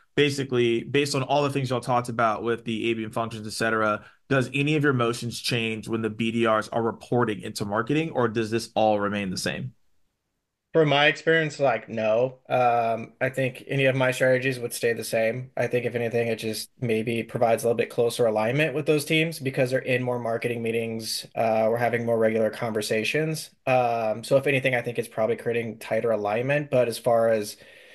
basically, based on all the things y'all talked about with the A B M functions, et cetera, does any of your motions change when the B D Rs are reporting into marketing, or does this all remain the same?
From my experience, like no. Um, I think any of my strategies would stay the same. I think if anything, it just maybe provides a little bit closer alignment with those teams because they're in more marketing meetings. Uh, we're having more regular conversations. Um, so if anything, I think it's probably creating tighter alignment. But as far as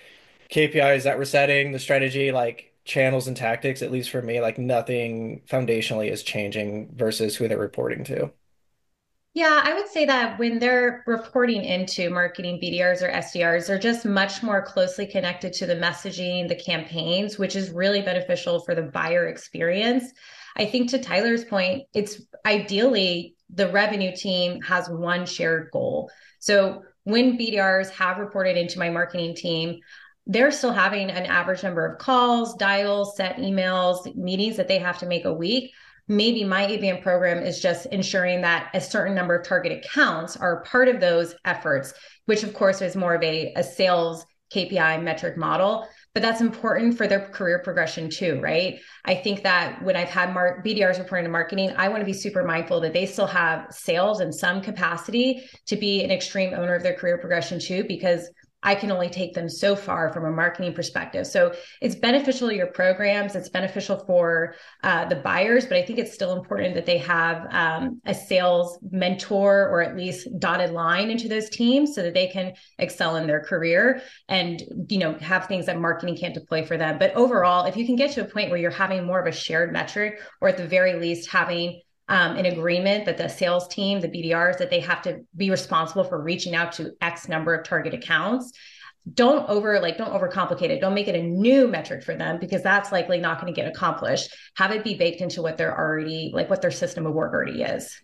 K P Is that we're setting, the strategy, like channels and tactics, at least for me, like nothing foundationally is changing versus who they're reporting to.
Yeah, I would say that when they're reporting into marketing B D Rs or S D Rs, they're just much more closely connected to the messaging, the campaigns, which is really beneficial for the buyer experience. I think to Tyler's point, it's ideally the revenue team has one shared goal. So when B D Rs have reported into my marketing team, they're still having an average number of calls, dials, set emails, meetings that they have to make a week. Maybe my A B M program is just ensuring that a certain number of target accounts are part of those efforts, which of course is more of a, a sales K P I metric model. But that's important for their career progression too, right? I think that when I've had mar- B D Rs reporting to marketing, I want to be super mindful that they still have sales in some capacity to be an extreme owner of their career progression too, because I can only take them so far from a marketing perspective. So it's beneficial to your programs. It's beneficial for uh, the buyers, but I think it's still important that they have um, a sales mentor or at least dotted line into those teams so that they can excel in their career and, you know, have things that marketing can't deploy for them. But overall, if you can get to a point where you're having more of a shared metric, or at the very least having Um, an agreement that the sales team, the B D Rs, that they have to be responsible for reaching out to X number of target accounts. Don't over like, don't overcomplicate it. Don't make it a new metric for them because that's likely not going to get accomplished. Have it be baked into what they're already, like what their system of work already is.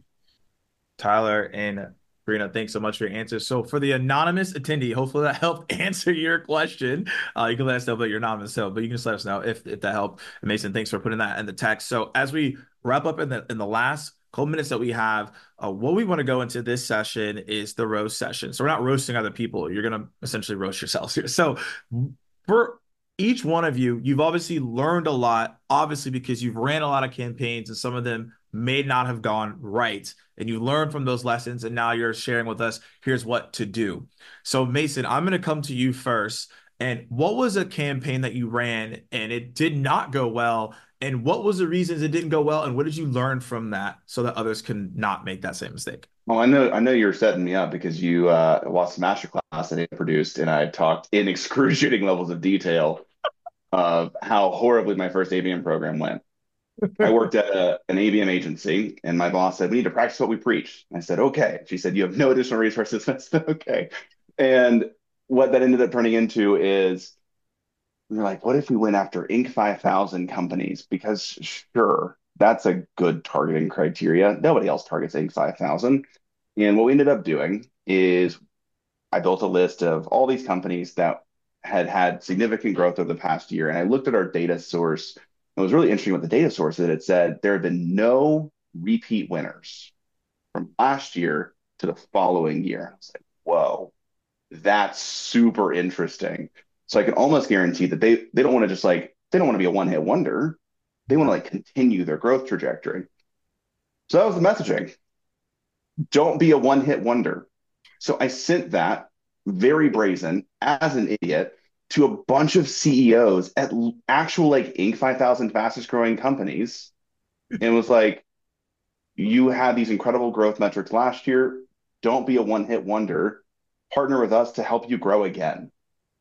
Tyler and Karina, thanks so much for your answers. So for the anonymous attendee, hopefully that helped answer your question. Uh, you can let us know about your anonymous self, but you can just let us know if, if that helped. Mason, thanks for putting that in the text. So as we wrap up in the in the last couple minutes that we have, uh, what we want to go into this session is the roast session. So we're not roasting other people. You're going to essentially roast yourselves here. So for each one of you, you've obviously learned a lot, obviously because you've ran a lot of campaigns and some of them may not have gone right. And you learned from those lessons and now you're sharing with us, here's what to do. So Mason, I'm going to come to you first. And what was a campaign that you ran and it did not go well? And what was the reasons it didn't go well? And what did you learn from that so that others can not make that same mistake?
Well, I know I know you're setting me up because you uh, watched the masterclass that I produced, and I talked in excruciating levels of detail of how horribly my first A B M program went. I worked at a, an A B M agency, and my boss said, "We need to practice what we preach." And I said, "Okay." She said, "You have no additional resources." I said, "Okay." And what that ended up turning into is we were like, what if we went after Inc five thousand companies? Because sure, that's a good targeting criteria. Nobody else targets Inc five thousand. And what we ended up doing is I built a list of all these companies that had had significant growth over the past year. And I looked at our data source. It was really interesting what the data source that it said there have been no repeat winners from last year to the following year. I was like, whoa, that's super interesting. So I can almost guarantee that they they don't want to just like, they don't want to be a one-hit wonder. They want to like continue their growth trajectory. So that was the messaging. Don't be a one-hit wonder. So I sent that very brazen as an idiot to a bunch of C E Os at actual like Inc five thousand fastest growing companies and was like, you had these incredible growth metrics last year. Don't be a one-hit wonder. Partner with us to help you grow again.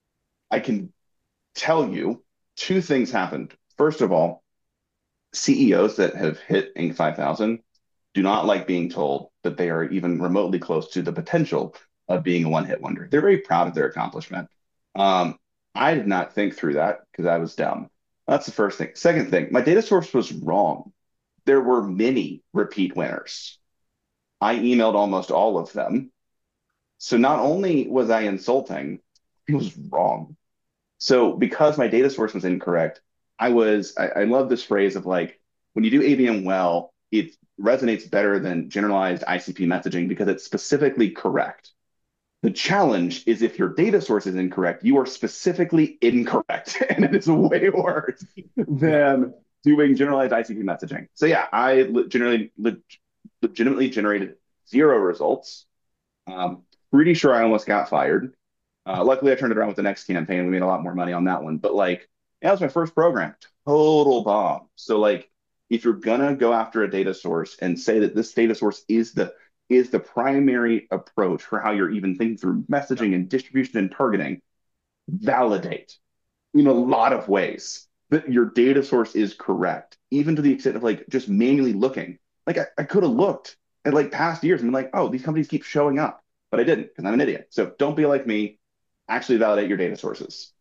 I can tell you two things happened. First of all, C E Os that have hit Inc five thousand do not like being told that they are even remotely close to the potential of being a one-hit wonder. They're very proud of their accomplishment. Um, I did not think through that because I was dumb. That's the first thing. Second thing, my data source was wrong. There were many repeat winners. I emailed almost all of them. So not only was I insulting, it was wrong. So because my data source was incorrect, I was, I, I love this phrase of like, when you do A B M well, it resonates better than generalized I C P messaging because it's specifically correct. The challenge is if your data source is incorrect, you are specifically incorrect. And it is way worse than doing generalized I C P messaging. So yeah, I le- generally le- legitimately generated zero results. Um, pretty sure I almost got fired. Uh, luckily, I turned it around with the next campaign. We made a lot more money on that one. But like, that was my first program. Total bomb. So like, if you're gonna go after a data source and say that this data source is the is the primary approach for how you're even thinking through messaging and distribution and targeting, validate in a lot of ways that your data source is correct, even to the extent of like just manually looking. Like I, I could have looked at like past years and been like, oh, these companies keep showing up, but I didn't because I'm an idiot. So don't be like me. Actually validate your data sources.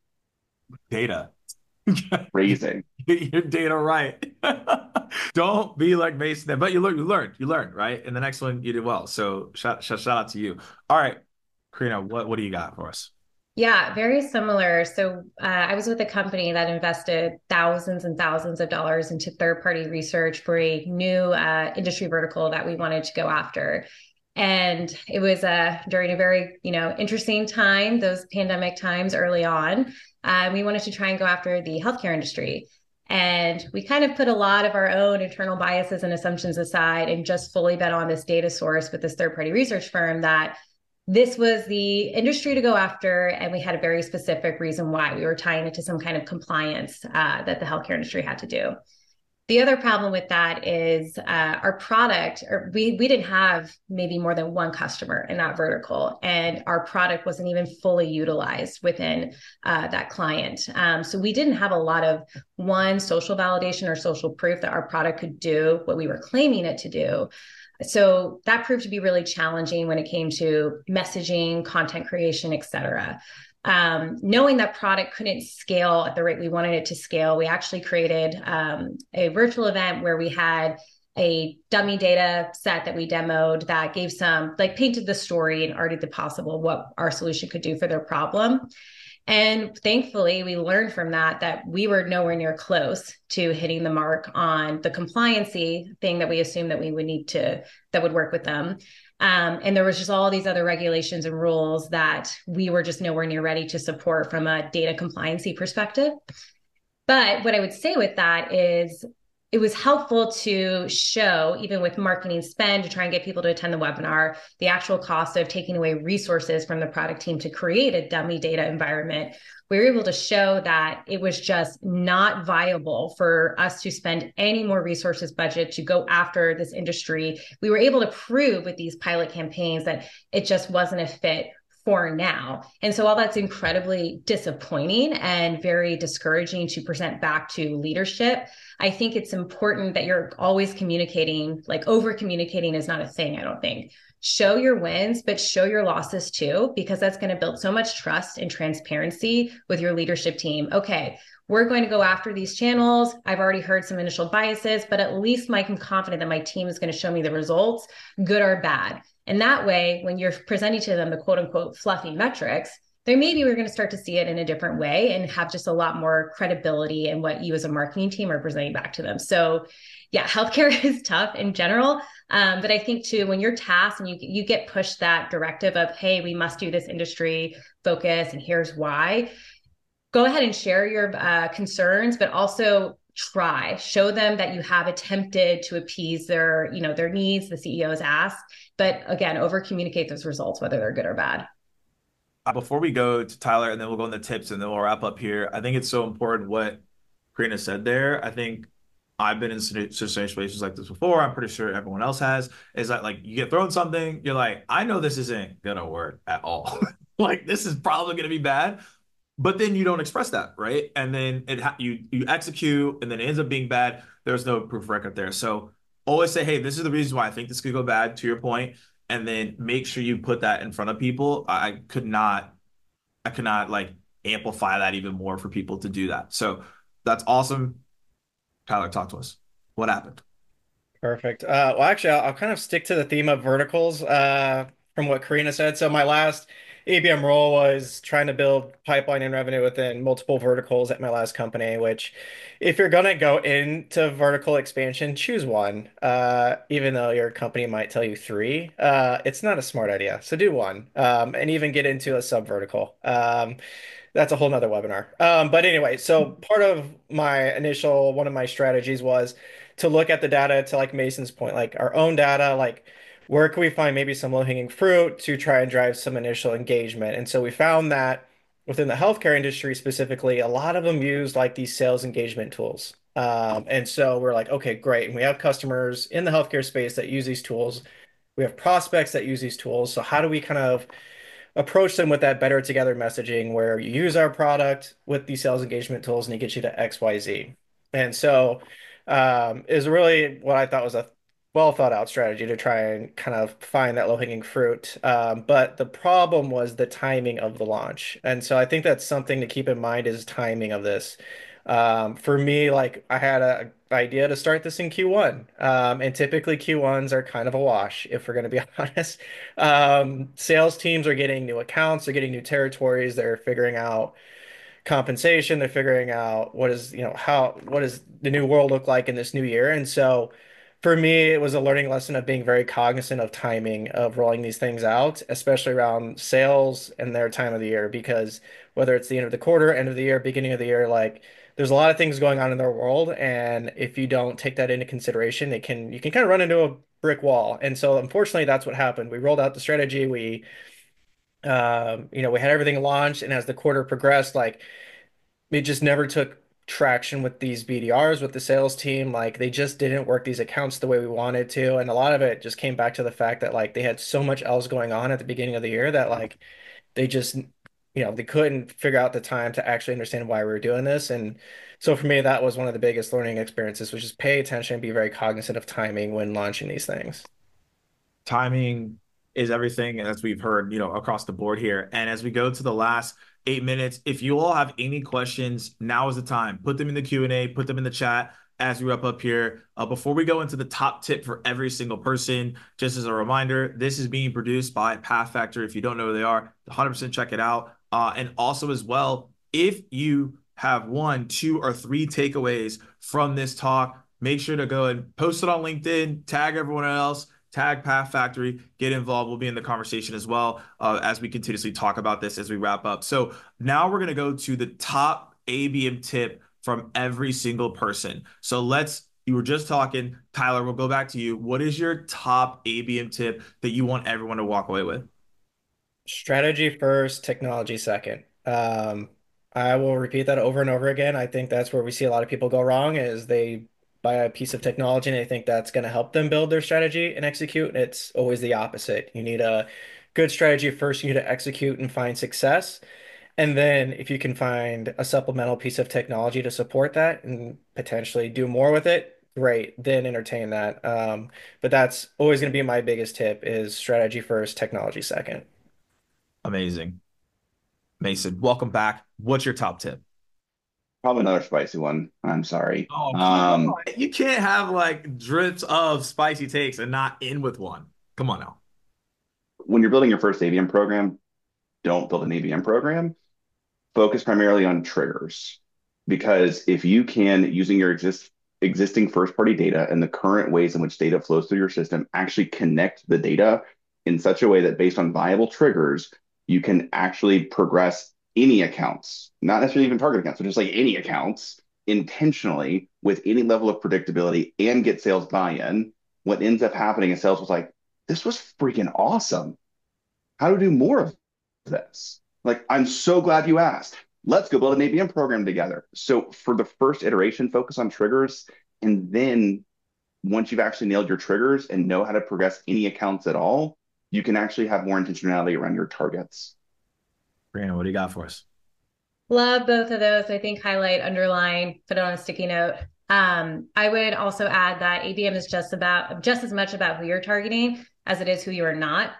Data.
Raising.
Get your data right. Don't be like Mason. But you learned, you learned, you learned, right? And the next one you did well. So shout, shout, shout out to you. All right, Karina, what, what do you got for us?
Yeah, very similar. So uh, I was with a company that invested thousands and thousands of dollars into third-party research for a new uh, industry vertical that we wanted to go after. And it was uh, during a very, you know, interesting time, those pandemic times early on. Uh, we wanted to try and go after the healthcare industry. And we kind of put a lot of our own internal biases and assumptions aside and just fully bet on this data source with this third-party research firm that this was the industry to go after, and we had a very specific reason why. We were tying it to some kind of compliance uh, that the healthcare industry had to do. The other problem with that is uh, our product, or we we didn't have maybe more than one customer in that vertical, and our product wasn't even fully utilized within uh, that client. Um, so we didn't have a lot of one social validation or social proof that our product could do what we were claiming it to do. So that proved to be really challenging when it came to messaging, content creation, et cetera. Um, knowing that product couldn't scale at the rate we wanted it to scale, we actually created um, a virtual event where we had a dummy data set that we demoed that gave some, like painted the story and argued the possible what our solution could do for their problem. And thankfully, we learned from that that we were nowhere near close to hitting the mark on the compliancy thing that we assumed that we would need to, that would work with them. Um, and there was just all these other regulations and rules that we were just nowhere near ready to support from a data compliancy perspective. But what I would say with that is it was helpful to show, even with marketing spend, to try and get people to attend the webinar, the actual cost of taking away resources from the product team to create a dummy data environment. We were able to show that it was just not viable for us to spend any more resources budget to go after this industry. We were able to prove with these pilot campaigns that it just wasn't a fit for now. And so while that's incredibly disappointing and very discouraging to present back to leadership, I think it's important that you're always communicating. Like over communicating is not a thing, I don't think. Show your wins, but show your losses too, because that's going to build so much trust and transparency with your leadership team. Okay, we're going to go after these channels. I've already heard some initial biases, but at least I'm confident that my team is going to show me the results, good or bad. And that way, when you're presenting to them the quote unquote fluffy metrics, then maybe we're going to start to see it in a different way and have just a lot more credibility in what you as a marketing team are presenting back to them. So yeah, healthcare is tough in general. Um, but I think too, when you're tasked and you, you get pushed that directive of, hey, we must do this industry focus and here's why, go ahead and share your uh, concerns, but also try, show them that you have attempted to appease their, you know, their needs, the C E O's asked, but again, over communicate those results, whether they're good or bad.
Before we go to Tyler, and then we'll go into tips, and then we'll wrap up here. I think it's so important what Karina said there. I think I've been in situations like this before. I'm pretty sure everyone else has. Is that like you get thrown something, you're like, I know this isn't gonna work at all. Like this is probably gonna be bad, but then you don't express that, right? And then it ha you you execute, and then it ends up being bad. There's no proof of record there. So always say, hey, this is the reason why I think this could go bad. To your point, and then make sure you put that in front of people. I could not, I could not like amplify that even more for people to do that. So that's awesome. Tyler, talk to us. What happened?
Perfect. Uh, well, actually, I'll, I'll kind of stick to the theme of verticals uh, from what Karina said. So my last A B M role was trying to build pipeline and revenue within multiple verticals at my last company, which if you're gonna go into vertical expansion, choose one. Uh, even though your company might tell you three, uh, it's not a smart idea. So do one, um, and even get into a sub vertical. Um, that's a whole nother webinar. Um, but anyway, so part of my initial, one of my strategies was to look at the data to like Mason's point, like our own data, like where can we find maybe some low-hanging fruit to try and drive some initial engagement. And so we found that within the healthcare industry specifically, a lot of them use like these sales engagement tools. Um, and so we're like, okay, great. And we have customers in the healthcare space that use these tools. We have prospects that use these tools. So how do we kind of approach them with that better together messaging where you use our product with these sales engagement tools and it gets you to X Y Z. And so um, is really what I thought was a well thought out strategy to try and kind of find that low hanging fruit. Um, but the problem was the timing of the launch. And so I think that's something to keep in mind is timing of this. Um, for me, like I had a idea to start this in Q one. Um, and typically Q ones are kind of a wash, if we're going to be honest. Um, sales teams are getting new accounts, they're getting new territories, they're figuring out compensation, they're figuring out what is, you know, how, what does the new world look like in this new year? And so for me, it was a learning lesson of being very cognizant of timing of rolling these things out, especially around sales and their time of the year, because whether it's the end of the quarter, end of the year, beginning of the year, like there's a lot of things going on in their world. And if you don't take that into consideration, it can, you can kind of run into a brick wall. And so unfortunately, that's what happened. We rolled out the strategy. We, um, you know, we had everything launched, and as the quarter progressed, like it just never took traction with these B D Rs, with the sales team. Like they just didn't work these accounts the way we wanted to. And a lot of it just came back to the fact that like they had so much else going on at the beginning of the year that like they just, you know, they couldn't figure out the time to actually understand why we were doing this. And so for me, that was one of the biggest learning experiences, which is pay attention and be very cognizant of timing when launching these things.
Timing is everything, as we've heard, you know, across the board here. And as we go to the last eight minutes, if you all have any questions, now is the time. Put them in the Q and A, put them in the chat as we wrap up here. Uh, before we go into the top tip for every single person, just as a reminder, this is being produced by PathFactory. If you don't know who they are, one hundred percent check it out. Uh, and also as well, if you have one, two, or three takeaways from this talk, make sure to go and post it on LinkedIn, tag everyone else, tag PathFactory, get involved. We'll be in the conversation as well uh, as we continuously talk about this as we wrap up. So now we're going to go to the top A B M tip from every single person. So let's, you were just talking, Tyler, we'll go back to you. What is your top A B M tip that you want everyone to walk away with?
Strategy first, technology second. Um, I will repeat that over and over again. I think that's where we see a lot of people go wrong is they buy a piece of technology and they think that's going to help them build their strategy and execute. It's always the opposite. You need a good strategy first. You need to execute and find success. And then if you can find a supplemental piece of technology to support that and potentially do more with it, great, then entertain that. Um, but that's always going to be my biggest tip is strategy first, technology second.
Amazing. Mason, welcome back. What's your top tip?
Probably another spicy one. I'm sorry.
Oh, come
Um,
on. You can't have like drips of spicy takes and not end with one. Come on now.
when you're building your first A B M program, don't build an A B M program. Focus primarily on triggers. Because if you can, using your exist, existing first party data and the current ways in which data flows through your system, actually connect the data in such a way that based on viable triggers, you can actually progress any accounts, not necessarily even target accounts, but just like any accounts intentionally with any level of predictability and get sales buy-in. What ends up happening is sales was like, this was freaking awesome. How to do more of this? Like, I'm so glad you asked. Let's go build an A B M program together. So for the first iteration, focus on triggers. And then once you've actually nailed your triggers and know how to progress any accounts at all, you can actually have more intentionality around your targets.
Brianna, what do you got for us?
Love both of those. I think highlight, underline, put it on a sticky note. Um, I would also add that A B M is just about just as much about who you're targeting as it is who you are not.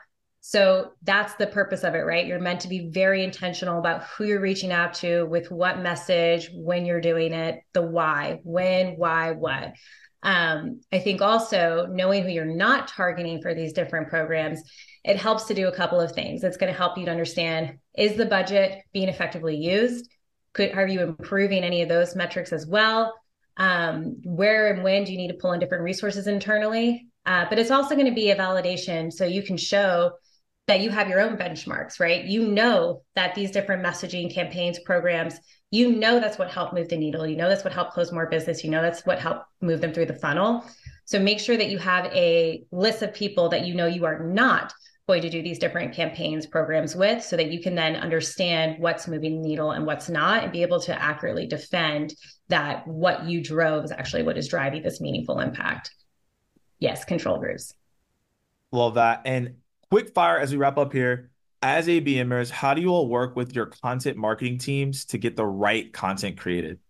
So that's the purpose of it, right? You're meant to be very intentional about who you're reaching out to, with what message, when you're doing it, the why, when, why, what. Um, I think also knowing who you're not targeting for these different programs, it helps to do a couple of things. It's going to help you to understand, is the budget being effectively used? Could, are you improving any of those metrics as well? Um, where and when do you need to pull in different resources internally? Uh, but it's also going to be a validation so you can show that you have your own benchmarks, right? You know that these different messaging campaigns, programs, you know that's what helped move the needle. You know that's what helped close more business. You know that's what helped move them through the funnel. So make sure that you have a list of people that you know you are not going to do these different campaigns, programs with, so that you can then understand what's moving the needle and what's not, and be able to accurately defend that what you drove is actually what is driving this meaningful impact. Yes, control groups.
Love that. And quick fire as we wrap up here. As ABMers, how do you all work with your content marketing teams to get the right content created?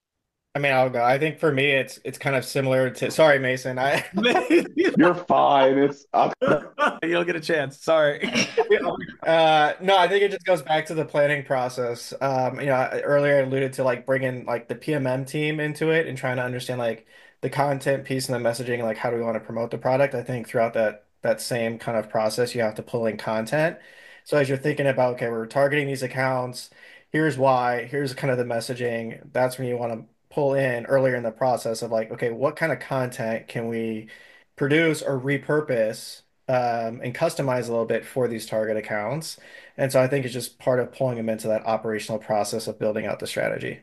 I mean, I'll go. I think for me, it's it's kind of similar to. Sorry, Mason. I
You're fine. It's up.
You don't get a chance. Sorry.
uh, no, I think it just goes back to the planning process. Um, you know, I- earlier I alluded to like bringing like the P M M team into it and trying to understand like the content piece and the messaging, like how do we want to promote the product. I think throughout that that same kind of process, you have to pull in content. So as you're thinking about, okay, we're targeting these accounts. Here's why. Here's kind of the messaging. That's when you want to pull in earlier in the process of like, okay, what kind of content can we produce or repurpose um, and customize a little bit for these target accounts? And so I think it's just part of pulling them into that operational process of building out the strategy.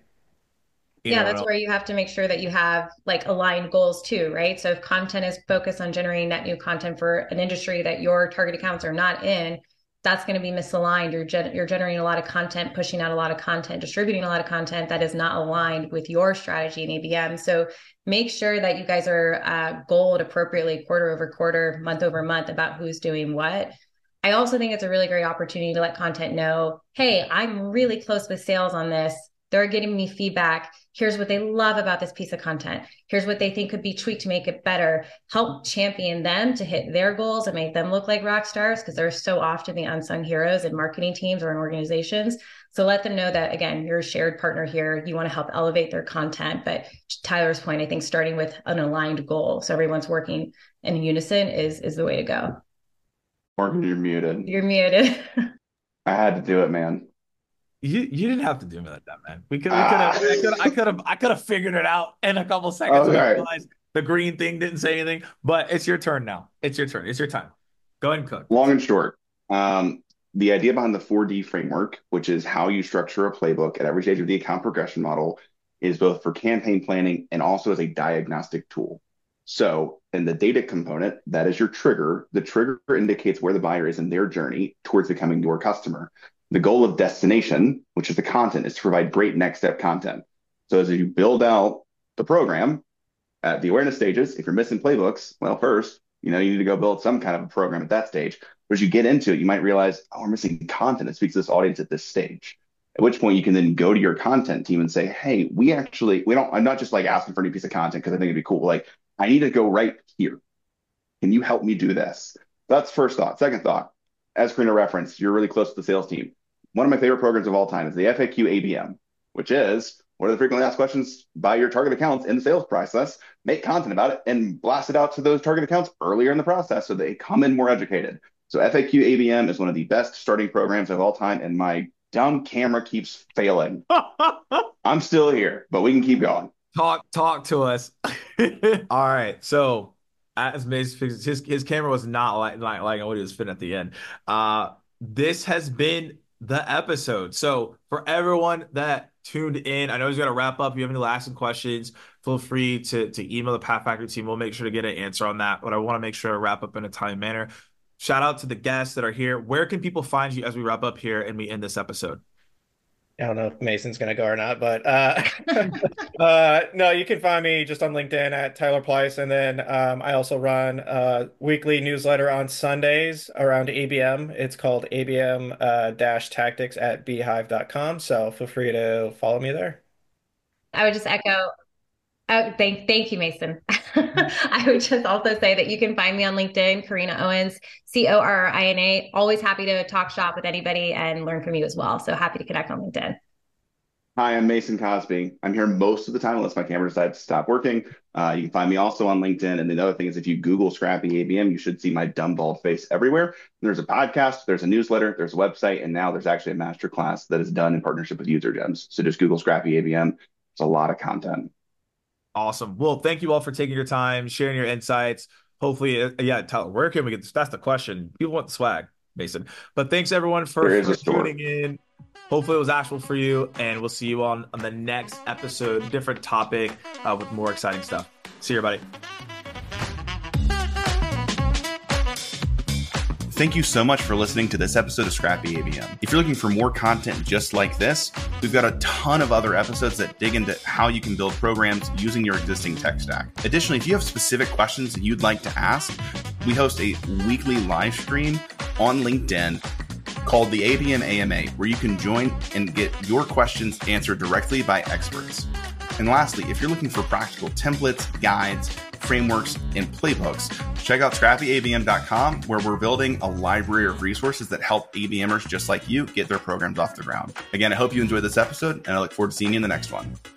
You
Yeah,
know,
that's where you have to make sure that you have like aligned goals too, right? So if content is focused on generating net new content for an industry that your target accounts are not in, that's going to be misaligned. You're gen- you're generating a lot of content, pushing out a lot of content, distributing a lot of content that is not aligned with your strategy in A B M. So make sure that you guys are uh, goaled appropriately quarter over quarter, month over month about who's doing what. I also think it's a really great opportunity to let content know, hey, I'm really close with sales on this. They're getting me feedback. Here's what they love about this piece of content. Here's what they think could be tweaked to make it better. Help champion them to hit their goals and make them look like rock stars, because they're so often the unsung heroes in marketing teams or in organizations. So let them know that, again, you're a shared partner here. You want to help elevate their content. But to Tyler's point, I think starting with an aligned goal, so everyone's working in unison, is, is the way to go.
Morgan, you're muted.
You're muted.
I had to do it, man.
You you didn't have to do that, man. We could we could have I could I could have I could have figured it out in a couple seconds.
Okay.
I realized the green thing didn't say anything, but it's your turn now. It's your turn. It's your time. Go ahead and cook.
Long and short, um, the idea behind the four D framework, which is how you structure a playbook at every stage of the account progression model, is both for campaign planning and also as a diagnostic tool. So in the data component, that is your trigger. The trigger indicates where the buyer is in their journey towards becoming your customer. The goal of destination, which is the content, is to provide great next step content. So as you build out the program at the awareness stages, if you're missing playbooks, well, first, you know, you need to go build some kind of a program at that stage. But as you get into it, you might realize, oh, we're missing content that speaks to this audience at this stage. At which point you can then go to your content team and say, hey, we actually, we don't, I'm not just like asking for a new piece of content because I think it'd be cool. Like, I need to go right here. Can you help me do this? That's first thought. Second thought, as Karina referenced, you're really close to the sales team. One of my favorite programs of all time is the F A Q A B M, which is what are the frequently asked questions by your target accounts in the sales process, make content about it, and blast it out to those target accounts earlier in the process so they come in more educated. So F A Q A B M is one of the best starting programs of all time, and my dumb camera keeps failing. I'm still here, but we can keep going.
Talk talk to us. All right. So as Mace fixes his his camera was not like like like what he was fitting at the end. Uh this has been the episode. So for everyone that tuned in, I know he's gonna wrap up. If you have any last questions, feel free to to email the PathFactory team. We'll make sure to get an answer on that. But I want to make sure to wrap up in a timely manner. Shout out to the guests that are here. Where can people find you as we wrap up here and we end this episode?
I don't know if Mason's going to go or not, but uh, uh, no, you can find me just on LinkedIn at Tyler Pleiss. And then um, I also run a weekly newsletter on Sundays around A B M. It's called A B M uh, dash tactics at beehive dot com. So feel free to follow me there.
I would just echo. Oh, thank, thank you, Mason. I would just also say that you can find me on LinkedIn, Karina Owens, C O R R I N A. Always happy to talk shop with anybody and learn from you as well. So happy to connect on LinkedIn.
Hi, I'm Mason Cosby. I'm here most of the time unless my camera decides to stop working. Uh, you can find me also on LinkedIn. And the other thing is, if you Google Scrappy A B M, you should see my dumb bald face everywhere. There's a podcast, there's a newsletter, there's a website, and now there's actually a masterclass that is done in partnership with UserGems. So just Google Scrappy A B M. There's a lot of content.
Awesome. Well, thank you all for taking your time, sharing your insights. Hopefully, uh, yeah, tell where can we get this? That's the question. People want the swag, Mason. But thanks everyone for, for tuning in. Hopefully it was actual for you, and we'll see you on, on the next episode, different topic uh, with more exciting stuff. See you, everybody.
Thank you so much for listening to this episode of Scrappy A B M. If you're looking for more content just like this, we've got a ton of other episodes that dig into how you can build programs using your existing tech stack. Additionally, if you have specific questions that you'd like to ask, we host a weekly live stream on LinkedIn called the A B M A M A, where you can join and get your questions answered directly by experts. And lastly, if you're looking for practical templates, guides, frameworks, and playbooks, check out scrappy A B M dot com, where we're building a library of resources that help A B Mers just like you get their programs off the ground. Again, I hope you enjoyed this episode, and I look forward to seeing you in the next one.